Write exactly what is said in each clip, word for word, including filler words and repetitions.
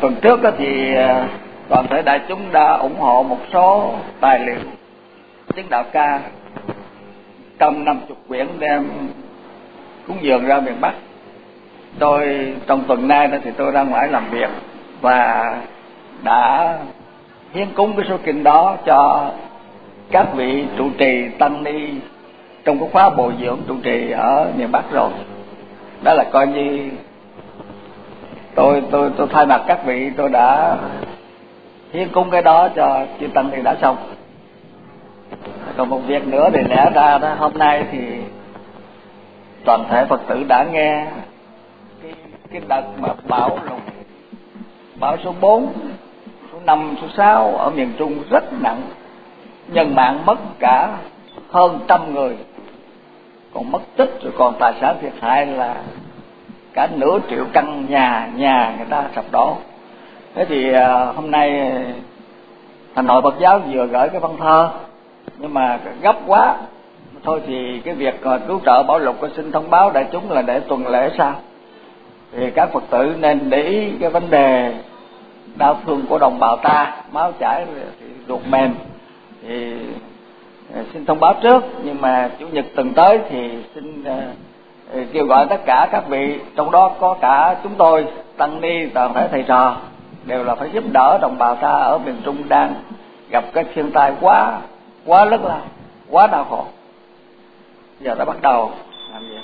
tuần trước đó thì toàn thể đại chúng đã ủng hộ một số tài liệu chứng đạo ca trong năm chục quyển đem cúng dường ra miền Bắc. Tôi trong tuần nay đó thì tôi ra ngoài làm việc và đã hiến cúng cái số kinh đó cho các vị trụ trì tăng ni trong cái khóa bồi dưỡng trụ trì ở miền Bắc rồi. Đó là coi như tôi tôi tôi thay mặt các vị, tôi đã hiến cúng cái đó cho chư tăng ni đã xong. Còn một việc nữa thì lẽ ra đó, hôm nay thì toàn thể Phật tử đã nghe cái, cái đợt mà bão lụt, bão số bốn, số năm, số sáu ở miền Trung rất nặng, nhân mạng mất cả hơn trăm người, còn mất tích rồi còn tài sản thiệt hại là cả nửa triệu căn nhà nhà người ta sập đổ. Thế thì à, hôm nay Thành Hội Phật giáo vừa gửi cái văn thơ, nhưng mà gấp quá thôi thì cái việc cứu trợ bão lụt tôi xin thông báo đại chúng là để tuần lễ sau. Thì các Phật tử nên để ý cái vấn đề đau thương của đồng bào ta, máu chảy thì ruột mềm, thì xin thông báo trước. Nhưng mà chủ nhật tuần tới thì xin uh, kêu gọi tất cả các vị, trong đó có cả chúng tôi tăng ni, toàn thể thầy trò, đều là phải giúp đỡ đồng bào ta ở miền Trung đang gặp cái thiên tai quá quá lớn lao, quá đau khổ. Giờ ta bắt đầu làm gì?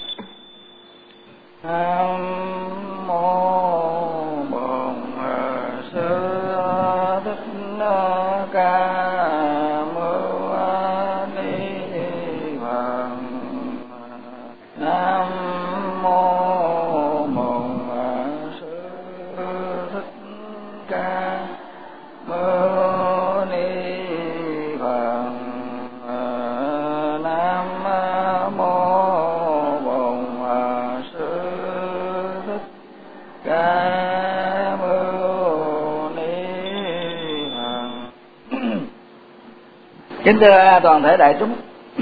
Nam mô Bổn Sư Thích Ca Mâu Ni Phật. Nam mô Bổn Sư Thích Ca Mâu Ni Phật. Nam mô Bổn Sư Thích Ca Mâu Ni Phật. Kính thưa toàn thể đại chúng,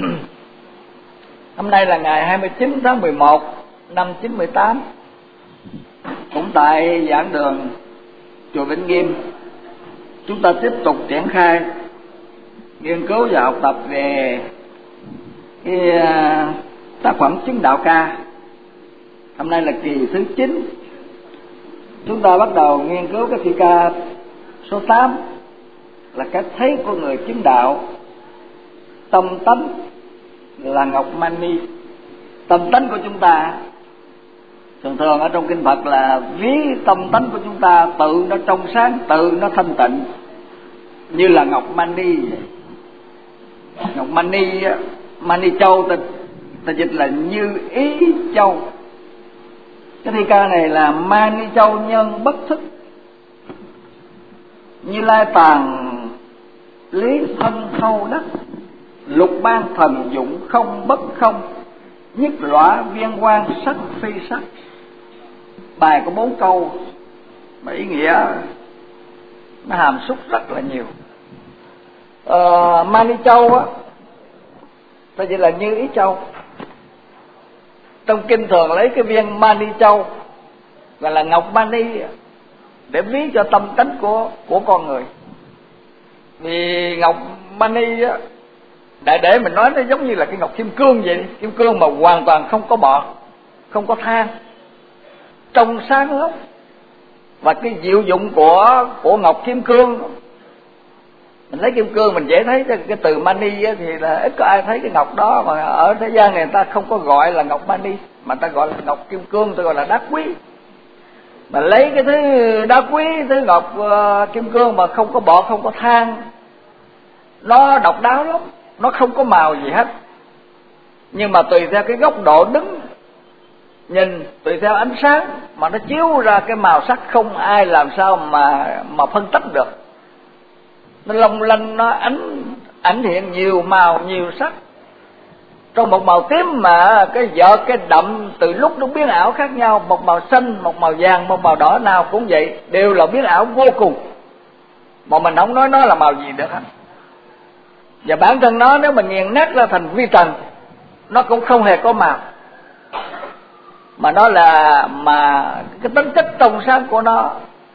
hôm nay là ngày hai mươi chín tháng mười một năm chín mươi tám, cũng tại giảng đường chùa Vĩnh Nghiêm, chúng ta tiếp tục triển khai nghiên cứu và học tập về cái tác phẩm chứng đạo ca. Hôm nay là kỳ thứ chín. Chúng ta bắt đầu nghiên cứu cái thi ca số tám là cái thấy của người chứng đạo. Tâm tánh là ngọc mani. Tâm tánh của chúng ta thường thường ở trong kinh Phật là ví tâm tánh của chúng ta tự nó trong sáng, tự nó thanh tịnh như là ngọc mani. Ngọc mani, mani châu ta, ta dịch là như ý châu. Cái thi ca này là mani châu nhân bất thức, Như Lai tàng lý thân thâu đắc, lục ban thần dụng không bất không, nhất lõa viên quang sắc phi sắc. Bài có bốn câu mà ý nghĩa nó hàm xúc rất là nhiều. Ờ, Mani Châu á, ta chỉ là như ý châu. Trong kinh thường lấy cái viên Mani Châu gọi là ngọc Mani để ví cho tâm tánh của của con người. Vì ngọc Mani á, đại để mình nói nó giống như là cái ngọc kim cương vậy đi. Kim cương mà hoàn toàn không có bọt, không có than, trong sáng lắm. Và cái diệu dụng của của ngọc kim cương, mình lấy kim cương mình dễ thấy. Cái từ mani thì là ít có ai thấy cái ngọc đó, mà ở thế gian này người ta không có gọi là ngọc mani, mà ta gọi là ngọc kim cương, ta gọi là đá quý. Mà lấy cái thứ đá quý, thứ ngọc uh, kim cương mà không có bọt, không có than, nó độc đáo lắm, nó không có màu gì hết. Nhưng mà tùy theo cái góc độ đứng nhìn, tùy theo ánh sáng mà nó chiếu ra cái màu sắc không ai làm sao mà mà phân tích được. Nó long lanh, nó ánh ảnh hiện nhiều màu, nhiều sắc. Trong một màu tím mà cái vợt, cái đậm từ lúc nó biến ảo khác nhau. Một màu xanh, một màu vàng, một màu đỏ nào cũng vậy, đều là biến ảo vô cùng. Mà mình không nói nó là màu gì được hết. Và bản thân nó nếu mình nghiền nát ra thành vi trần, nó cũng không hề có màu. Mà nó là mà cái tính chất trong sáng của nó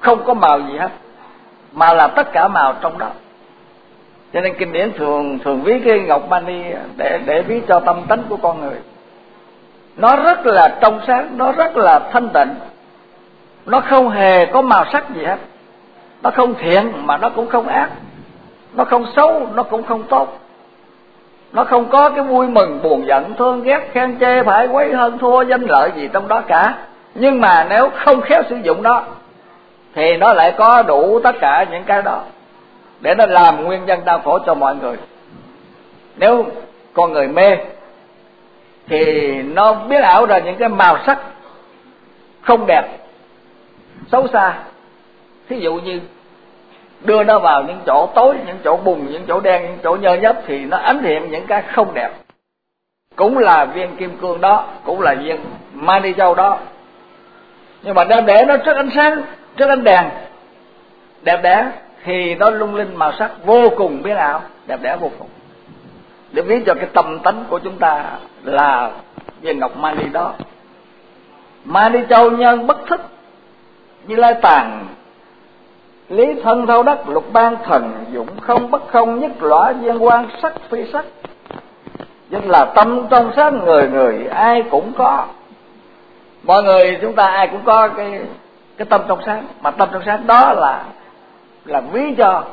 không có màu gì hết, mà là tất cả màu trong đó. Cho nên kinh điển thường thường ví cái ngọc mani để để ví cho tâm tánh của con người. Nó rất là trong sáng, nó rất là thanh tịnh, nó không hề có màu sắc gì hết. Nó không thiện mà nó cũng không ác, nó không xấu, nó cũng không tốt. Nó không có cái vui mừng, buồn giận, thương ghét, khen chê, phải quấy, hơn thua, danh lợi gì trong đó cả. Nhưng mà nếu không khéo sử dụng nó thì nó lại có đủ tất cả những cái đó để nó làm nguyên nhân đau khổ cho mọi người. Nếu con người mê thì nó biến ảo ra những cái màu sắc không đẹp, xấu xa. Thí dụ như đưa nó vào những chỗ tối, những chỗ bùn, những chỗ đen, những chỗ nhơ nhớp thì nó ánh hiện những cái không đẹp. Cũng là viên kim cương đó, cũng là viên mani châu đó, nhưng mà đem để nó trước ánh sáng, trước ánh đèn đẹp đẽ thì nó lung linh màu sắc vô cùng biến ảo, đẹp đẽ vô cùng. Để ví cho cái tâm tánh của chúng ta là viên ngọc mani đó. Mani châu nhân bất thức, Như Lai tàng lý thân thâu đắc, lục ban thần dụng không bất không, nhất lõa viên quan sắc phi sắc. Tức là tâm trong sáng người người ai cũng có. Mọi người chúng ta ai cũng có cái cái tâm trong sáng, mà tâm trong sáng đó là là ví cho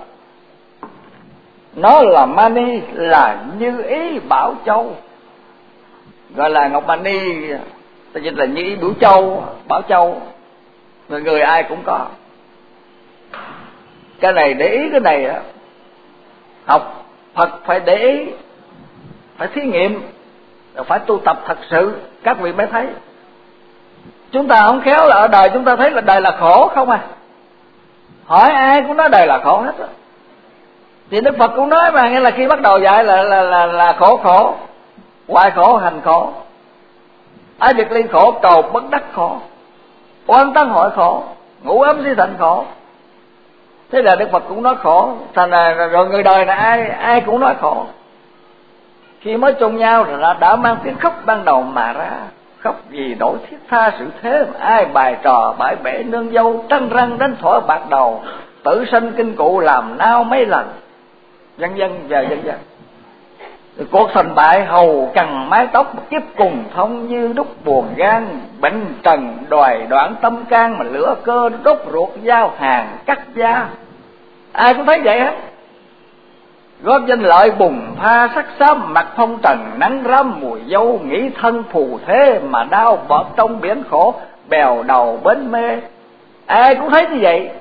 nó là mani, là như ý bảo châu, gọi là ngọc mani, ta dịch là như ý biểu châu, bảo châu, người người ai cũng có. Cái này để ý, cái này á, học Phật phải để ý, phải thí nghiệm, phải tu tập thật sự các vị mới thấy. Chúng ta không khéo là ở đời chúng ta thấy là đời là khổ không à. Hỏi ai cũng nói đời là khổ hết á. Thì Đức Phật cũng nói mà, nghĩa là khi bắt đầu dạy là là là, là khổ khổ, hoại khổ, hành khổ, ái biệt ly khổ, cầu bất đắc khổ, oan tân hội khổ, ngủ ấm si thành khổ. Thế là Đức Phật cũng nói khổ, thành là rồi người đời là ai ai cũng nói khổ. Khi mới chung nhau rồi đã, đã mang tiếng khóc ban đầu mà ra. Khóc vì đổi thiết tha sự thế, ai bài trò bãi bể nương dâu, trăng răng đến thổi bạc đầu, tử sinh kinh cụ làm nao mấy lần, vân vân và vân vân. Cuộc thành bại hầu cằn mái tóc, kiếp cùng thông như đúc buồn gan, bệnh trần đòi đoạn tâm can, mà lửa cơ đốt ruột giao hàng cắt da. Ai cũng thấy vậy hết. Góp danh lợi bùng pha sắc xám, mặt phong trần nắng rám mùi dâu, nghĩ thân phù thế mà đau bọt trong biển khổ, bèo đầu bến mê. Ai cũng thấy như vậy.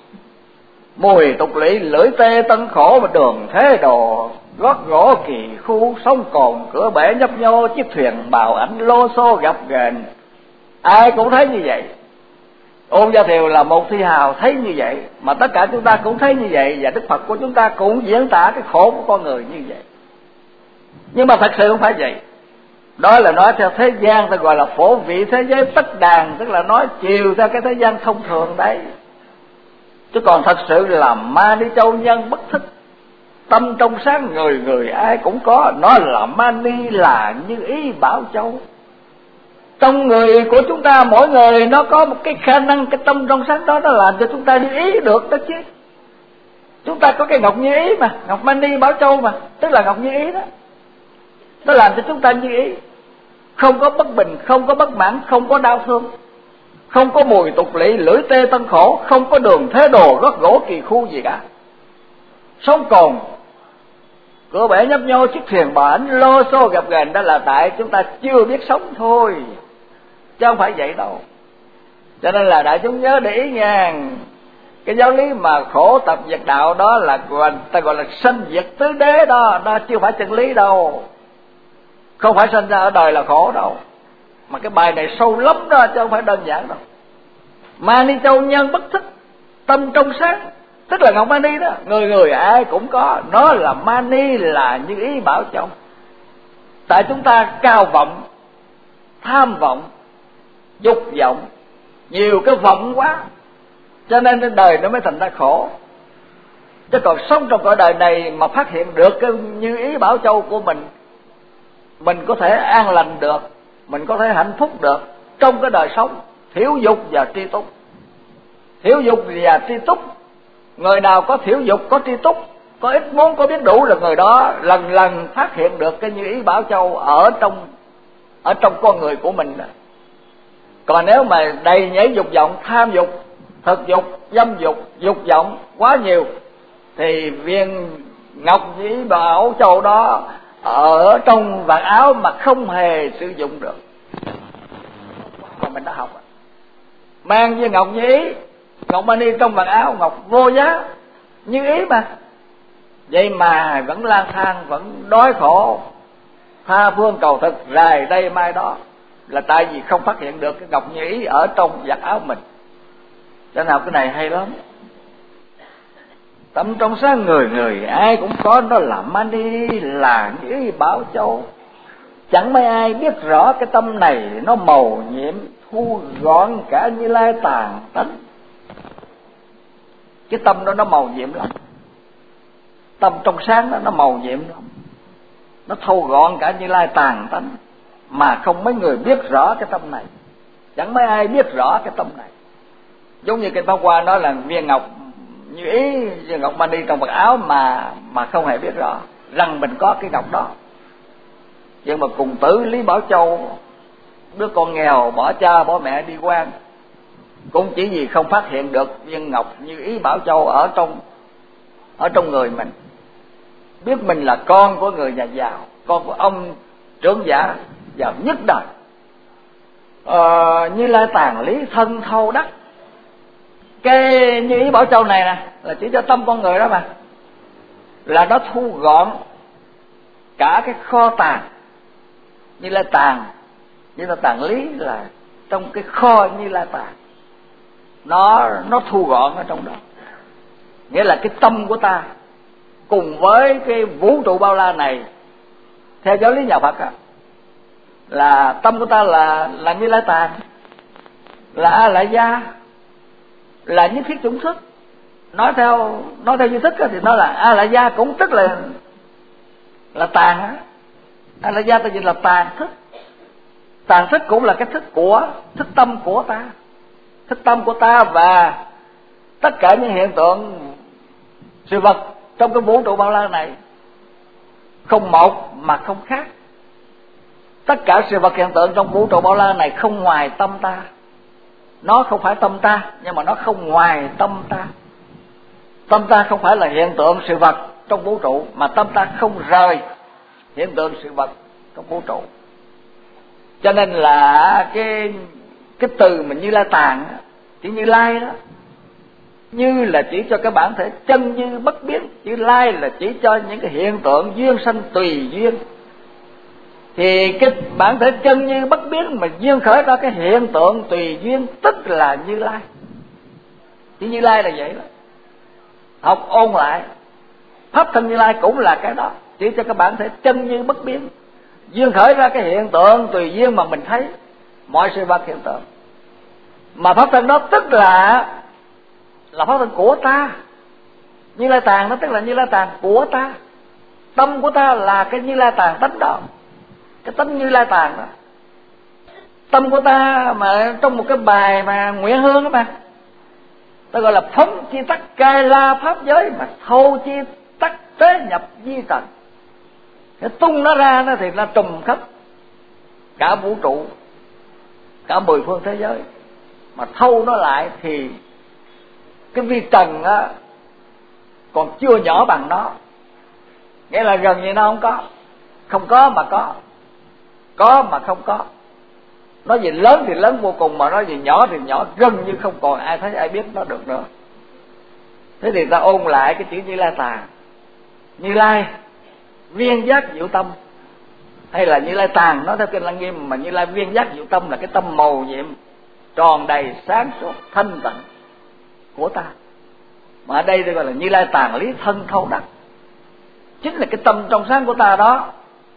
Mùi tục lỵ lưỡi tê tân khổ, mà đường thế đồ gót gỗ kỳ khu, sông cồn cửa bể nhấp nhô, chiếc thuyền bào ảnh lô xô gặp ghềnh. Ai cũng thấy như vậy. Ôn Gia Thiều là một thi hào thấy như vậy, mà tất cả chúng ta cũng thấy như vậy, và Đức Phật của chúng ta cũng diễn tả cái khổ của con người như vậy. Nhưng mà thật sự không phải vậy. Đó là nói theo thế gian, ta gọi là phổ vị thế giới tất đàn, tức là nói chiều theo cái thế gian thông thường đấy. Chứ còn thật sự là mani châu nhân bất thức, tâm trong sáng người người ai cũng có. Nó là mani, là như ý bảo châu. Trong người của chúng ta mỗi người nó có một cái khả năng, cái tâm trong sáng đó nó làm cho chúng ta đi ý được đó chứ. Chúng ta có cái ngọc như ý mà, ngọc mani bảo châu mà, tức là ngọc như ý đó. Nó làm cho chúng ta như ý, không có bất bình, không có bất mãn, không có đau thương, không có mùi tục lỵ lưỡi tê tân khổ, không có đường thế đồ gót gỗ kỳ khu gì cả. Sống cồn cửa bể nhấp nhô, chiếc thuyền bò ảnh lô xô gặp ghềnh, đó là tại chúng ta chưa biết sống thôi, chứ không phải vậy đâu. Cho nên là đại chúng nhớ để ý nha, cái giáo lý mà khổ tập diệt đạo đó là gọi, ta gọi là sanh diệt tứ đế đó, đó chưa phải chân lý đâu. Không phải sinh ra ở đời là khổ đâu, mà cái bài này sâu lắm đó, chứ không phải đơn giản đâu. Mani châu nhân bất thức, tâm trong sáng, tức là ngọc mani đó, người người ai cũng có. Nó là mani, là như ý bảo châu. Tại chúng ta cao vọng, tham vọng, dục vọng, nhiều cái vọng quá, cho nên cái đời nó mới thành ra khổ. Chứ còn sống trong cõi đời này mà phát hiện được cái như ý bảo châu của mình, mình có thể an lành được, mình có thể hạnh phúc được trong cái đời sống thiếu dục và tri túc. thiểu dục và tri túc. Người nào có thiểu dục, có tri túc, có ít muốn, có biết đủ là người đó lần lần phát hiện được cái như ý Bảo Châu ở trong ở trong con người của mình. Còn nếu mà đầy nhảy dục vọng, tham dục, thực dục, dâm dục, dục vọng quá nhiều thì viên ngọc như ý Bảo Châu đó ở trong vạt áo mà không hề sử dụng được. Còn mình đã học mang viên ngọc như ý, ngọc mani trong vạt áo, ngọc vô giá như ý mà, vậy mà vẫn lang thang, vẫn đói khổ, tha phương cầu thực, rày đây mai đó, là tại vì không phát hiện được cái ngọc như ý ở trong vạt áo mình. Cho nào cái này hay lắm. Tâm trong sáng người người ai cũng có, đó là mani, là như ý Bảo Châu. Chẳng mấy ai biết rõ cái tâm này nó màu nhiệm, thu gọn cả Như Lai tàn tánh. Cái tâm đó nó màu nhiệm lắm. Tâm trong sáng đó nó màu nhiệm lắm, nó thâu gọn cả Như Lai tàn tánh, mà không mấy người biết rõ cái tâm này. Chẳng mấy ai biết rõ cái tâm này. Giống như Kinh Pháp Hoa nói là viên ngọc như ý, viên ngọc mani trong vật áo mà mà không hề biết rõ rằng mình có cái ngọc đó. Nhưng mà cùng tử Lý Bảo Châu, đứa con nghèo bỏ cha bỏ mẹ đi quan, cũng chỉ vì không phát hiện được viên ngọc như ý Bảo Châu ở trong ở trong người mình. Biết mình là con của người nhà giàu, con của ông trưởng giả giàu nhất đời, ờ, Như Lai tàn lý thân thâu đắc. Cái như ý Bảo Châu này nè là chỉ cho tâm con người đó mà, là nó thu gọn cả cái kho tàng. Như Lai tàng, Như Lai tàng lý là trong cái kho Như Lai tàng, nó nó thu gọn ở trong đó. Nghĩa là cái tâm của ta cùng với cái vũ trụ bao la này, theo giáo lý nhà Phật á, là tâm của ta là là Như Lai tàng, là A Lại Gia, là nhất thiết chủng thức. Nói theo nói theo duy thức á, thì nó là A Lại Gia, cũng tức là là tàng á. A Lại Gia ta dịch là tàng thức. Tàng thức cũng là cái thức của thức tâm của ta, thức tâm của ta, và tất cả những hiện tượng sự vật trong cái vũ trụ bao la này không một mà không khác. Tất cả sự vật hiện tượng trong vũ trụ bao la này không ngoài tâm ta. Nó không phải tâm ta, nhưng mà nó không ngoài tâm ta. Tâm ta không phải là hiện tượng sự vật trong vũ trụ, mà tâm ta không rời hiện tượng sự vật trong vũ trụ. Cho nên là cái cái từ mà Như Lai tàng, chữ Như Lai đó, Như là chỉ cho cái bản thể chân như bất biến, chữ Lai là chỉ cho những cái hiện tượng duyên sanh tùy duyên. Thì cái bản thể chân như bất biến mà duyên khởi ra cái hiện tượng tùy duyên, tức là Như Lai. Chữ Như Lai là vậy đó. Học ôn lại, pháp thân Như Lai cũng là cái đó, chỉ cho cái bản thể chân như bất biến, duyên khởi ra cái hiện tượng tùy duyên mà mình thấy mọi sự vật hiện tượng. Mà pháp thân đó tức là là pháp thân của ta. Như Lai tàng nó tức là Như Lai tàng của ta. Tâm của ta là cái Như Lai tàng tánh đó, cái tánh Như Lai tàng đó. Tâm của ta mà trong một cái bài mà Nguyễn Hương đó mà, ta gọi là phóng chi tắc cai la pháp giới, mà thâu chi tắc tế nhập di trần. Cái tung nó ra nó thì nó trùm khắp cả vũ trụ, cả mười phương thế giới. Mà thâu nó lại thì cái vi trần á còn chưa nhỏ bằng nó. Nghĩa là gần như nó không có, không có mà có, có mà không có. Nói gì lớn thì lớn vô cùng, mà nói gì nhỏ thì nhỏ gần như không còn ai thấy ai biết nó được nữa. Thế thì ta ôn lại cái chữ Như Lai tàng. Như Lai viên giác diệu tâm, hay là Như Lai tàng nói theo Kinh Lăng Nghiêm, mà Như Lai viên giác diệu tâm là cái tâm màu nhiệm tròn đầy sáng suốt thanh tịnh của ta. Mà ở đây tôi gọi là Như Lai tàng lý thân thâu đắc, chính là cái tâm trong sáng của ta đó,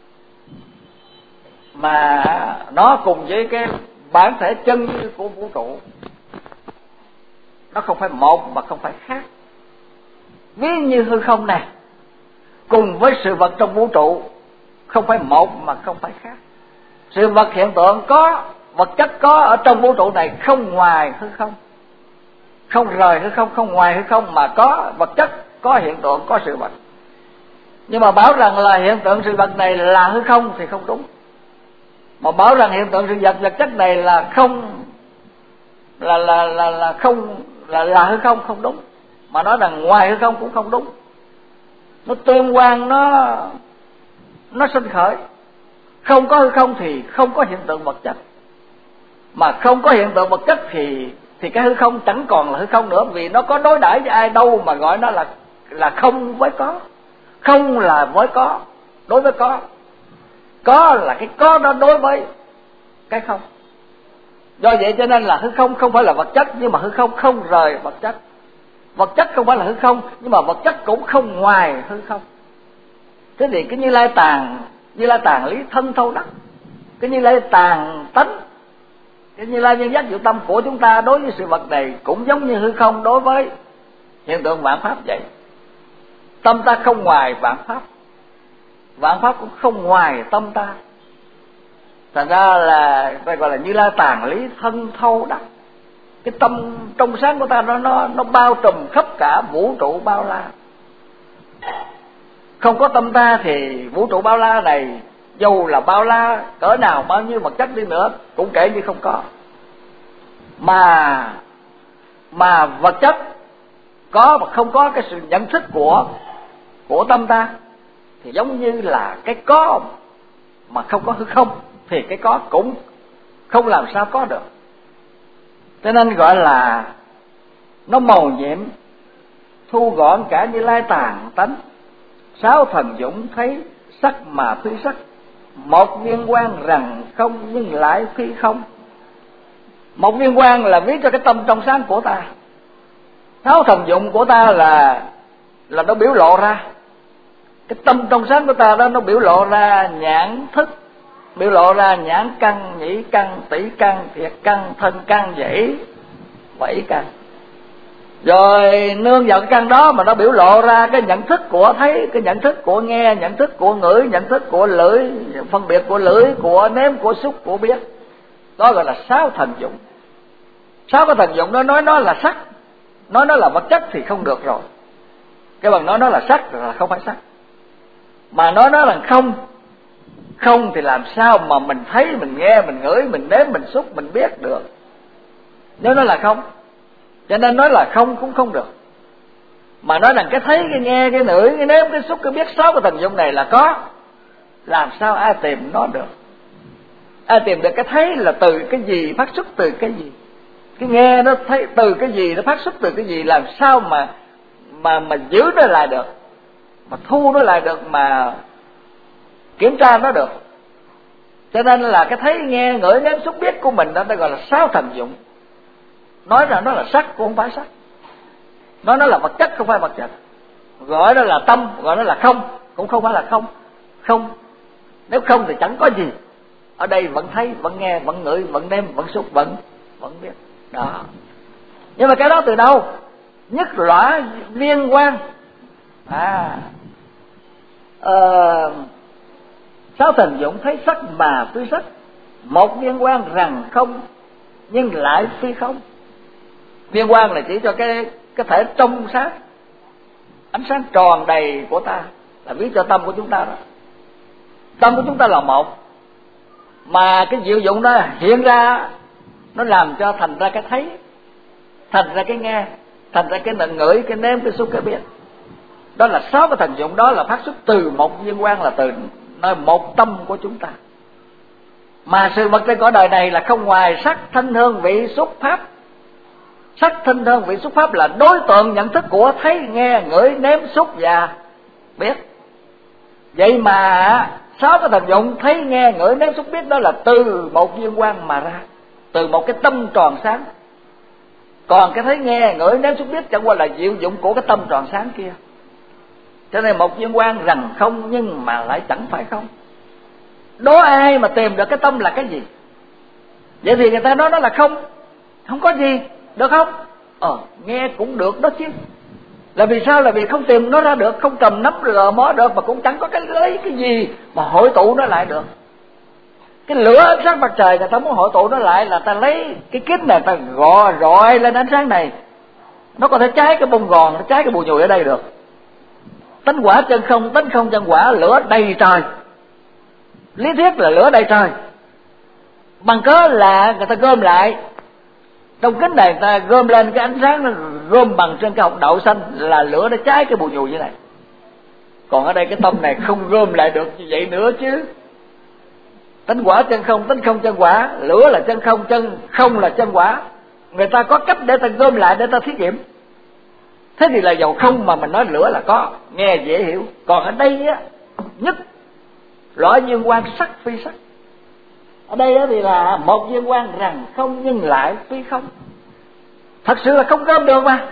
mà nó cùng với cái bản thể chân như của vũ trụ, nó không phải một mà không phải khác. Ví như hư không này cùng với sự vật trong vũ trụ không phải một mà không phải khác. Sự vật hiện tượng có, vật chất có ở trong vũ trụ này không ngoài hư không. không rời hư không, không ngoài hư không, mà có vật chất, có hiện tượng, có sự vật. Nhưng mà bảo rằng là hiện tượng sự vật này là hư không thì không đúng. Mà bảo rằng hiện tượng sự vật vật chất này là không là là là là không là là hư không không đúng. Mà nói rằng ngoài hư không cũng không đúng. Nó tương quan, nó nó sinh khởi. Không có hư không thì không có hiện tượng vật chất. Mà không có hiện tượng vật chất thì thì cái hư không chẳng còn là hư không nữa, vì nó có đối đãi với ai đâu mà gọi nó là là không với có. Không là với có, đối với có. Có là cái có đó đối với cái không. Do vậy cho nên là hư không không phải là vật chất, nhưng mà hư không không rời vật chất. Vật chất không phải là hư không, nhưng mà vật chất cũng không ngoài hư không. Thế thì cái Như Lai tàng, Như Lai tàng lý thân thâu đắc, cái Như Lai tàng tánh, cái Như Lai nhân giác diệu tâm của chúng ta đối với sự vật này cũng giống như hư không đối với hiện tượng vạn pháp vậy. Tâm ta không ngoài vạn pháp, vạn pháp cũng không ngoài tâm ta. Thành ra là phải gọi là Như Lai tàng lý thân thâu đắc. Cái tâm trong sáng của ta nó nó nó bao trùm khắp cả vũ trụ bao la. Không có tâm ta thì vũ trụ bao la này, dù là bao la cỡ nào, bao nhiêu vật chất đi nữa, cũng kể như không có. Mà mà vật chất có mà không có cái sự nhận thức của của tâm ta thì giống như là cái có mà không có hư không, thì cái có cũng không làm sao có được. Cho nên gọi là nó màu nhiệm, thu gọn cả Như Lai tàng tánh. Sáu thần dũng thấy sắc mà phi sắc, một viên quang rằng không nhưng lại phi không. Một viên quang là viết cho cái tâm trong sáng của ta. Sáu thần dụng của ta là là nó biểu lộ ra cái tâm trong sáng của ta đó, nó biểu lộ ra nhãn thức, biểu lộ ra nhãn căn, nhĩ căn, tỷ căn, thiệt căn, thân căn, vậy bảy căn. Rồi nương vào cái căn đó mà nó biểu lộ ra cái nhận thức của thấy, cái nhận thức của nghe, nhận thức của ngửi, nhận thức của lưỡi, phân biệt của lưỡi, của nếm, của xúc, của biết. Đó gọi là sáu thần dụng. Sáu cái thần dụng đó nói nó là sắc, nói nó là vật chất thì không được rồi. Cái bằng nói nó là sắc là không phải sắc. Mà nói nó là không, không thì làm sao mà mình thấy, mình nghe, mình ngửi, mình nếm, mình xúc, mình biết được. Nếu nó là không, cho nên nói là không cũng không được. Mà nói rằng cái thấy, cái nghe, cái ngửi, cái nếm, cái xúc, cái biết, sáu cái thần dụng này là có, làm sao ai tìm nó được? Ai tìm được cái thấy là từ cái gì, phát xuất từ cái gì? Cái nghe nó thấy từ cái gì, nó phát xuất từ cái gì? Làm sao mà mà mà giữ nó lại được, mà thu nó lại được, mà kiểm tra nó được? Cho nên là cái thấy, nghe, ngửi, nếm, xúc, biết của mình đó ta gọi là sáu thần dụng. Nói rằng nó là sắc cũng không phải sắc, nói nó là vật chất không phải vật chất, gọi nó là tâm, gọi nó là không cũng không phải là không. Không, nếu không thì chẳng có gì. Ở đây vẫn thấy, vẫn nghe, vẫn ngửi, vẫn nếm, vẫn xúc, vẫn vẫn biết đó. Nhưng mà cái đó từ đâu? Nhất lõa viên quang. À ờ, sáu thần dụng thấy sắc mà phi sắc, một viên quang rằng không nhưng lại phi không. Viên quang là chỉ cho cái cái thể trong sáng, ánh sáng tròn đầy của ta, là viết cho tâm của chúng ta đó. Tâm của chúng ta là một, mà cái diệu dụng đó hiện ra, nó làm cho thành ra cái thấy, thành ra cái nghe, thành ra cái nựng ngửi, cái nếm, cái xúc, cái biết. Đó là sáu cái thần dụng, đó là phát xuất từ một viên quang, là từ nơi một tâm của chúng ta. Mà sự vật trên cõi đời này là không ngoài sắc, thanh, hương, vị, xúc, pháp. Sắc, thanh, hương, vị, xúc, pháp là đối tượng nhận thức của thấy, nghe, ngửi, nếm, xúc và biết. Vậy mà sáu cái thần dụng thấy, nghe, ngửi, nếm, xúc, biết đó là từ một viên quang mà ra, từ một cái tâm tròn sáng. Còn cái thấy, nghe, ngửi, nếm, xúc, biết chẳng qua là diệu dụng của cái tâm tròn sáng kia. Cho nên một viên quang rằng không nhưng mà lại chẳng phải không. Đố ai mà tìm được cái tâm là cái gì? Vậy thì người ta nói nó là không, không có gì, được không? Ờ, nghe cũng được đó chứ. Là vì sao? Là vì không tìm nó ra được, không cầm nắm rờ mó được, mà cũng chẳng có cái lấy cái gì mà hội tụ nó lại được. Cái lửa ánh sáng mặt trời người ta muốn hội tụ nó lại là ta lấy cái kính này ta gò rọi lên ánh sáng này, nó có thể cháy cái bông gòn, nó cháy cái bùi nhùi ở đây được. Tánh quả chân không, tánh không chân quả, lửa đầy trời. Lý thuyết là lửa đầy trời, bằng cớ là người ta gom lại trong kính này, người ta gom lên cái ánh sáng, nó gom bằng trên cái hột đậu xanh là lửa nó cháy cái bùi nhùi như này. Còn ở đây cái tâm này không gom lại được như vậy nữa chứ. Tánh quả chân không, tánh không chân quả, lửa là chân không, chân không là chân quả. Người ta có cách để ta gom lại để ta thí nghiệm. Thế thì là dầu không mà mình nói lửa là có, nghe dễ hiểu. Còn ở đây á, nhất loại viên quang sắc phi sắc. Ở đây đó thì là một viên quang rằng không nhưng lại phi không. Thật sự là không gom được mà.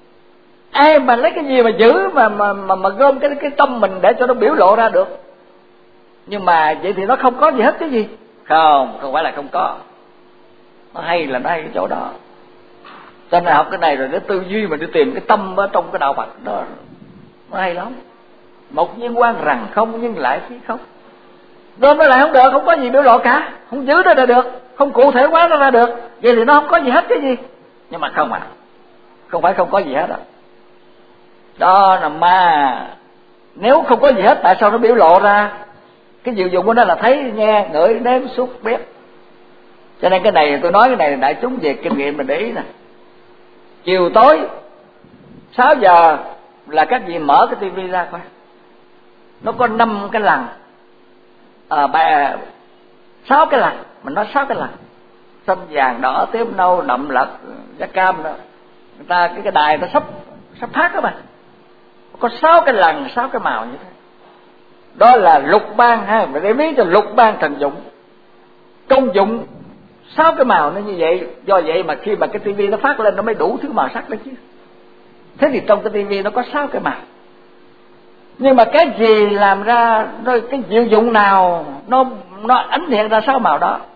Ai mà lấy cái gì mà giữ mà mà mà, mà gom cái cái tâm mình để cho nó biểu lộ ra được. Nhưng mà vậy thì nó không có gì hết cái gì. Không, không phải là không có. Nó hay là nó hay cái chỗ đó. Cho nên học cái này rồi để tư duy mà đi tìm cái tâm ở trong cái đạo Phật đó, nó hay lắm. Một viên quang rằng không nhưng lại phi không. Gom nó lại không được, không có gì biểu lộ cả, không giữ nó ra được, không cụ thể hóa nó ra được. Vậy thì nó không có gì hết cái gì. Nhưng mà không à, không phải không có gì hết đó. Đó là ma. Nếu không có gì hết, tại sao nó biểu lộ ra? Cái diệu dụng của nó là thấy, nghe, ngửi, nếm, xúc, biết. Cho nên cái này tôi nói cái này đại chúng về kinh nghiệm mình để ý nè. Chiều tối sáu giờ là các vị mở cái tivi ra coi. Nó có năm cái lần, à, ba, sáu cái lần, mình nói sáu cái lần. Xanh, vàng, đỏ, tím, nâu, đậm, lật, da cam đó. Người ta cái cái đài nó sắp sắp phát đó mà. Có sáu cái lần, sáu cái màu như thế. Đó là lục ban ha, mình để biết cho lục ban thần dụng. Công dụng sáu cái màu nó như vậy. Do vậy mà khi mà cái tivi nó phát lên nó mới đủ thứ màu sắc đó chứ. Thế thì trong cái tivi nó có sáu cái màu. Nhưng mà cái gì làm ra rồi cái diệu dụng nào nó nó ánh hiện ra sáu màu đó,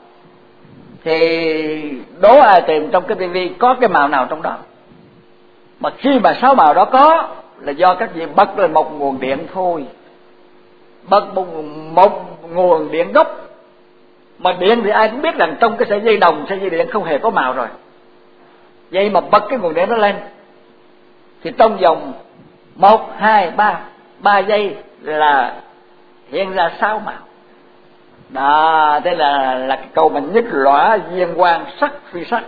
thì đố ai tìm trong cái tivi có cái màu nào trong đó. Mà khi mà sáu màu đó có là do các vị bật lên một nguồn điện thôi. Bật một, một nguồn điện gốc. Mà điện thì ai cũng biết rằng trong cái sợi dây đồng, sợi dây điện không hề có màu rồi. Vậy mà bật cái nguồn điện đó lên thì trong vòng một, hai, ba, ba giây là hiện ra sáu màu. Đó, thế là là cái câu mình nhất lõa viên quang sắc phi sắc.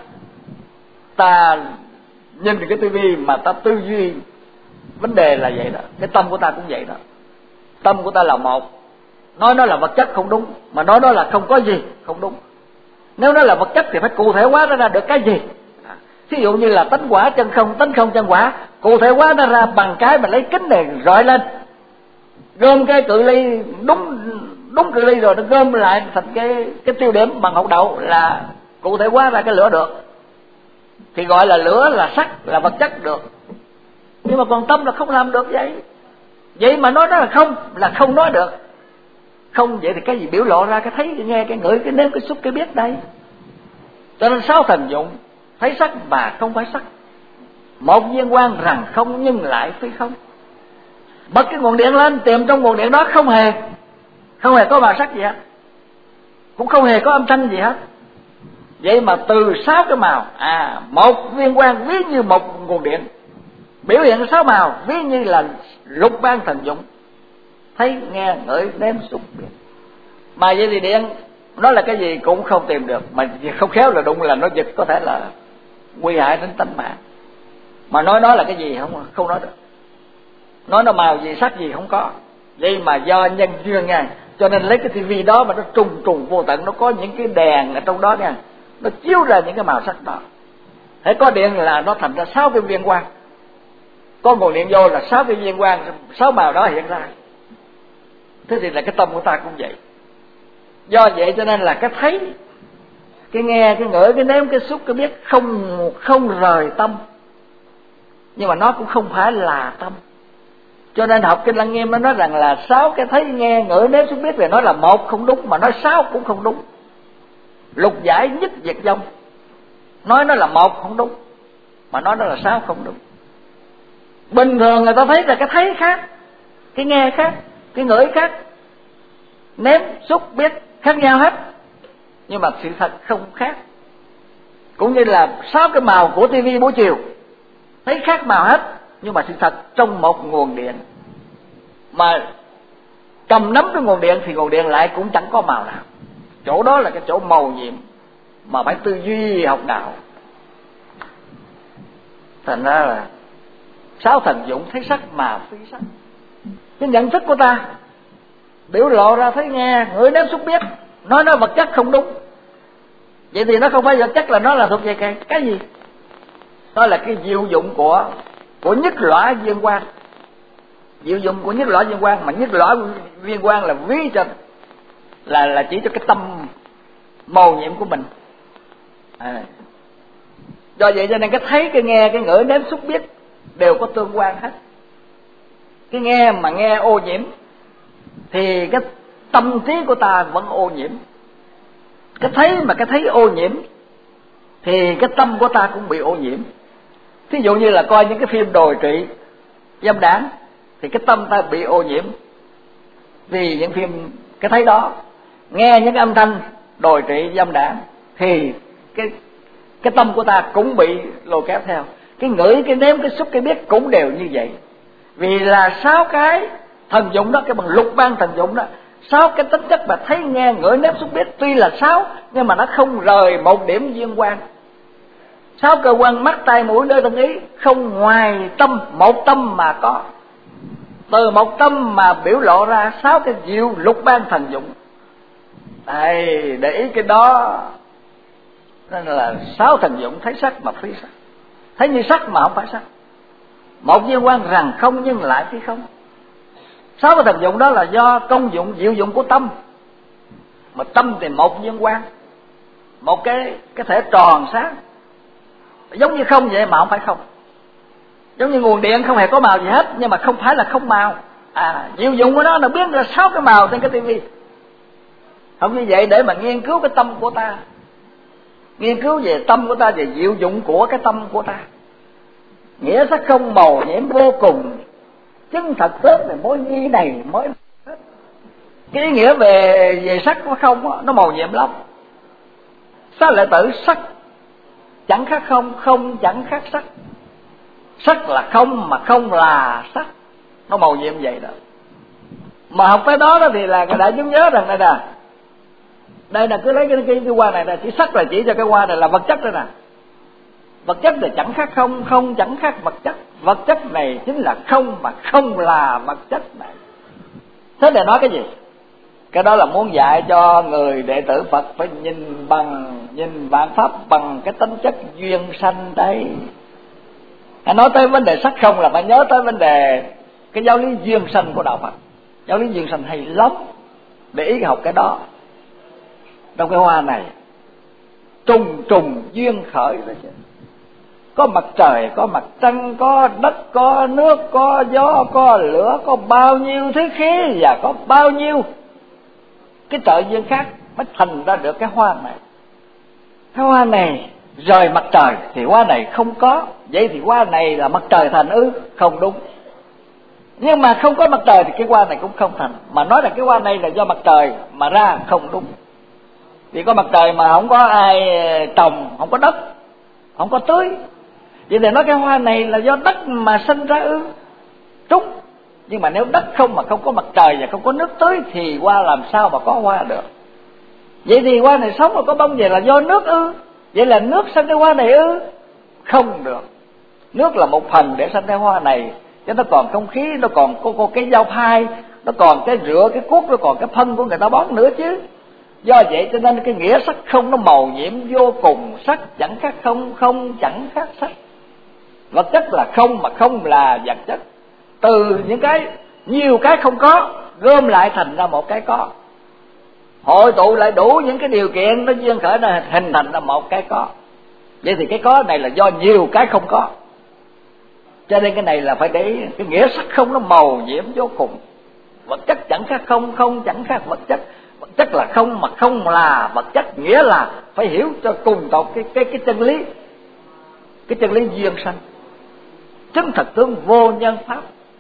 Ta nhìn cái tivi mà ta tư duy vấn đề là vậy đó. Cái tâm của ta cũng vậy đó. Tâm của ta là một. Nói nó là vật chất không đúng, mà nói nó là không có gì không đúng. Nếu nó là vật chất thì phải cụ thể hóa nó ra được cái gì. Ví dụ như là tánh quả chân không, tánh không chân quả, cụ thể hóa nó ra bằng cái mà lấy kính này rọi lên, gom cái cự ly đúng đúng cự ly rồi nó gom lại thành cái cái tiêu điểm bằng hột đậu là cụ thể hóa ra cái lửa được. Thì gọi là lửa, là sắc, là vật chất được. Nhưng mà còn tâm là không làm được vậy. Vậy mà nói đó là không, là không nói được. Không vậy thì cái gì biểu lộ ra? Cái thấy, cái nghe, cái ngửi, cái nếm, cái xúc, cái biết đây. Cho nên sáu thần dụng thấy sắc mà không phải sắc. Một viên quang rằng không nhưng lại phi không. Bật cái nguồn điện lên, tìm trong nguồn điện đó không hề Không hề có màu sắc gì hết, cũng không hề có âm thanh gì hết. Vậy mà từ sáu cái màu, à một viên quang ví như một nguồn điện, biểu hiện sáu màu ví như là lục ban thần dụng, thấy, nghe, ngửi, nếm, xúc, biết. Mà vậy thì điện nó là cái gì cũng không tìm được, mà không khéo là đụng là nó giật, có thể là nguy hại đến tính mạng. Mà nói nó là cái gì không không nói được, nói nó màu gì sắc gì không có. Vậy mà do nhân duyên nha, cho nên lấy cái tivi đó mà nó trùng trùng vô tận, nó có những cái đèn ở trong đó nha, nó chiếu ra những cái màu sắc đó. Hễ có điện là nó thành ra sáu cái viên quang, có nguồn điện vô là sáu cái viên quang, sáu màu đó hiện ra. Thế thì là cái tâm của ta cũng vậy. Do vậy cho nên là cái thấy, cái nghe, cái ngửi, cái nếm, cái xúc, cái biết không không rời tâm, nhưng mà nó cũng không phải là tâm. Cho nên học Kinh Lăng Nghiêm nó nói rằng là sáu cái thấy, nghe, ngửi, nếm, xúc, biết thì nói là một không đúng, mà nói sáu cũng không đúng. Lục giải nhất diệt vong, nói nó là một không đúng, mà nói nó là sáu không đúng. Bình thường người ta thấy là cái thấy khác, cái nghe khác, cái ngửi khác, nếm, xúc, biết khác nhau hết, nhưng mà sự thật không khác. Cũng như là sáu cái màu của tivi buổi chiều, thấy khác màu hết, nhưng mà sự thật trong một nguồn điện mà cầm nắm cái nguồn điện thì nguồn điện lại cũng chẳng có màu nào. Chỗ đó là cái chỗ màu nhiệm mà phải tư duy học đạo. Thành ra là sáu thần dụng thấy sắc mà phi sắc. Cái nhận thức của ta biểu lộ ra thấy nghe ngửi nếm xúc biết, nói nó vật chất không đúng. Vậy thì nó không phải vật chất, là nó là thuộc về cái, cái gì? Nó là cái diệu dụng của của nhất lõa viên quang. Diệu dụng của nhất lõa viên quang, mà nhất lõa viên quang là ví cho là là chỉ cho cái tâm màu nhiệm của mình. À, do vậy cho nên cái thấy, cái nghe, cái ngửi nếm xúc biết đều có tương quan hết. Cái nghe mà nghe ô nhiễm thì cái tâm trí của ta vẫn ô nhiễm. Cái thấy mà cái thấy ô nhiễm thì cái tâm của ta cũng bị ô nhiễm. Thí dụ như là coi những cái phim đồi trụy, dâm đảng thì cái tâm ta bị ô nhiễm vì những phim cái thấy đó. Nghe những âm thanh đồi trụy, dâm đảng thì cái cái tâm của ta cũng bị lôi kéo theo. Cái ngửi, cái nếm, cái xúc, cái biết cũng đều như vậy. Vì là sáu cái thần dụng đó, cái bằng lục ban thần dụng đó, sáu cái tính chất mà thấy nghe ngửi nếm xúc biết tuy là sáu, nhưng mà nó không rời một điểm viên quang. Sáu cơ quan mắt tai mũi lưỡi thân ý không ngoài tâm, một tâm mà có. Từ một tâm mà biểu lộ ra sáu cái diệu lục ban thần dụng. Đây, để ý cái đó. Nên là sáu thần dụng thấy sắc mà phi sắc, thấy như sắc mà không phải sắc. Một viên quang rằng không nhưng lại phi không. Sáu cái thần dụng đó là do công dụng diệu dụng của tâm. Mà tâm thì một viên quang, một cái cái thể tròn sáng, giống như không vậy mà không phải không. Giống như nguồn điện không hề có màu gì hết, nhưng mà không phải là không màu. À, diệu dụng của nó nó biến ra sáu cái màu trên cái tivi. Không như vậy để mà nghiên cứu cái tâm của ta, nghiên cứu về tâm của ta, về diệu dụng của cái tâm của ta. Nghĩa sắc không màu nhiễm vô cùng, chứng thật tớp này mối nghi này mới hết. Cái ý nghĩa về về sắc của không nó màu nhiệm lắm. Sao lại tự sắc chẳng khác không, không chẳng khác sắc. Sắc là không mà không là sắc, nó màu nhiệm vậy đó. Mà học cái đó đó thì là đại chúng nhớ rằng đây nè, đây là cứ lấy cái cái, cái hoa này là chỉ sắc là chỉ cho cái hoa này là vật chất đây nè. Vật chất là chẳng khác không, không chẳng khác vật chất. Vật chất này chính là không mà không là vật chất này. Thế để nói cái gì? Cái đó là muốn dạy cho người đệ tử Phật phải nhìn bằng, nhìn vạn pháp bằng cái tính chất duyên sanh đấy. Hãy nói tới vấn đề sắc không là phải nhớ tới vấn đề cái giáo lý duyên sanh của đạo Phật. Giáo lý duyên sanh hay lắm, để ý học cái đó. Trong cái hoa này trùng trùng duyên khởi đó chứ. Có mặt trời, có mặt trăng, có đất, có nước, có gió, có lửa, có bao nhiêu thế khí và có bao nhiêu cái trợ duyên khác mới thành ra được cái hoa này. Cái hoa này rời mặt trời thì hoa này không có. Vậy thì hoa này là mặt trời thành ư? Không đúng. Nhưng mà không có mặt trời thì cái hoa này cũng không thành. Mà nói là cái hoa này là do mặt trời mà ra không đúng. Vì có mặt trời mà không có ai trồng, không có đất, không có tưới. Vậy thì nói cái hoa này là do đất mà sinh ra ư? Đúng. Nhưng mà nếu đất không mà không có mặt trời và không có nước tưới thì hoa làm sao mà có hoa được? Vậy thì hoa này sống mà có bông vậy là do nước ư? Vậy là nước sinh cái hoa này ư? Không được. Nước là một phần để sinh cái hoa này, chứ nó còn không khí, nó còn có, có cái dao phai, nó còn cái rửa, cái cuốc, nó còn cái phân của người ta bón nữa chứ. Do vậy cho nên cái nghĩa sắc không nó màu nhiệm vô cùng. Sắc chẳng khác không, không chẳng khác sắc. Vật chất là không mà không là vật chất. Từ những cái nhiều cái không có gom lại thành ra một cái có, hội tụ lại đủ những cái điều kiện nó duyên khởi nó hình thành ra một cái có. Vậy thì cái có này là do nhiều cái không có. Cho nên cái này là phải để cái nghĩa sắc không nó màu nhiễm vô cùng. Vật chất chẳng khác không, không chẳng khác vật chất. Vật chất là không mà không là vật chất, nghĩa là phải hiểu cho cùng tột cái cái cái chân lý, cái chân lý duyên sanh. Chứng thực tướng vô nhân pháp.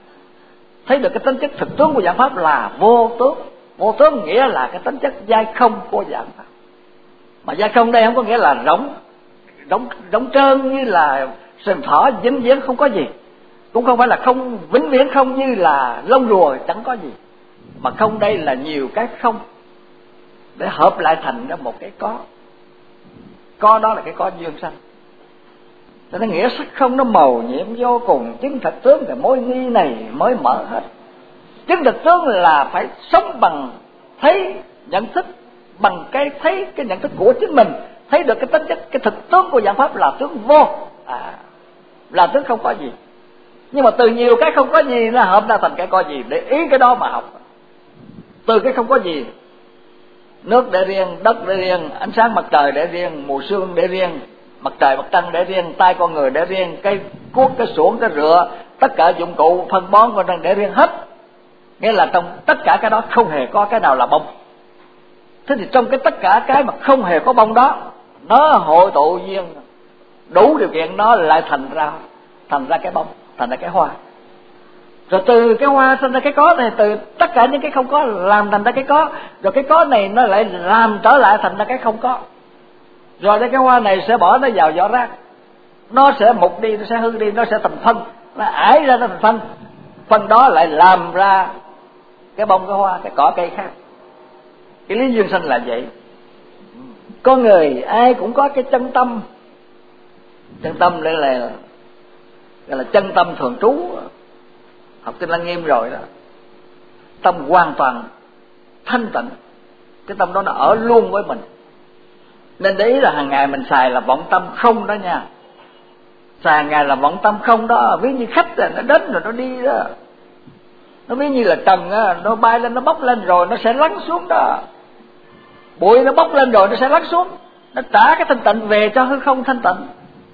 Thấy được cái tính chất thực tướng của dạng pháp là vô tướng. Vô tướng nghĩa là cái tính chất giai không của dạng pháp. Mà giai không đây không có nghĩa là rỗng, rỗng, rỗng trơn như là sừng thỏ vĩnh viễn không có gì, cũng không phải là không vĩnh viễn không như là lông rùa chẳng có gì, mà không đây là nhiều cái không để hợp lại thành ra một cái có. Có đó là cái có duyên sanh. Cho nên nghĩa sắc không nó màu nhiệm vô cùng. Chứng thực tướng thì mối nghi này mới mở hết. Chứng thực tướng là phải sống bằng thấy nhận thức, bằng cái thấy cái nhận thức của chính mình, thấy được cái tính chất, cái thực tướng của dạng pháp là tướng vô, à, là tướng không có gì. Nhưng mà từ nhiều cái không có gì nó hợp ra thành cái có gì, để ý cái đó mà học. Từ cái không có gì, nước để riêng, đất để riêng, ánh sáng mặt trời để riêng, mùa sương để riêng, mặt trời mặt trăng để riêng, tay con người để riêng, cái cuốc, cái xuồng, cái rựa, tất cả dụng cụ phân bón con trăng để riêng hết. Nghĩa là trong tất cả cái đó không hề có cái nào là bông. Thế thì trong cái tất cả cái mà không hề có bông đó, nó hội tụ duyên đủ điều kiện, nó lại thành ra thành ra cái bông, thành ra cái hoa. Rồi từ cái hoa sinh ra cái có này, từ tất cả những cái không có làm thành ra cái có, rồi cái có này nó lại làm trở lại thành ra cái không có. Rồi cái hoa này sẽ bỏ nó vào vỏ rác, nó sẽ mục đi, nó sẽ hư đi, nó sẽ thành phân, nó ải ra nó thành phân, phân đó lại làm ra cái bông, cái hoa, cái cỏ cây khác. Cái lý duyên sanh là vậy. Con người ai cũng có cái chân tâm. Chân tâm đây là gọi là chân tâm thường trú. Học Kinh Lăng Nghiêm rồi đó. Tâm hoàn toàn thanh tịnh, cái tâm đó nó ở luôn với mình. Nên để ý là hàng ngày mình xài là vọng tâm không đó nha. Xài hàng ngày là vọng tâm không đó. Ví như khách rồi, nó đến rồi nó đi đó. Nó ví như là trần á, nó bay lên, nó bốc lên rồi nó sẽ lắng xuống đó. Bụi nó bốc lên rồi nó sẽ lắng xuống. Nó trả cái thanh tịnh về cho hư không thanh tịnh.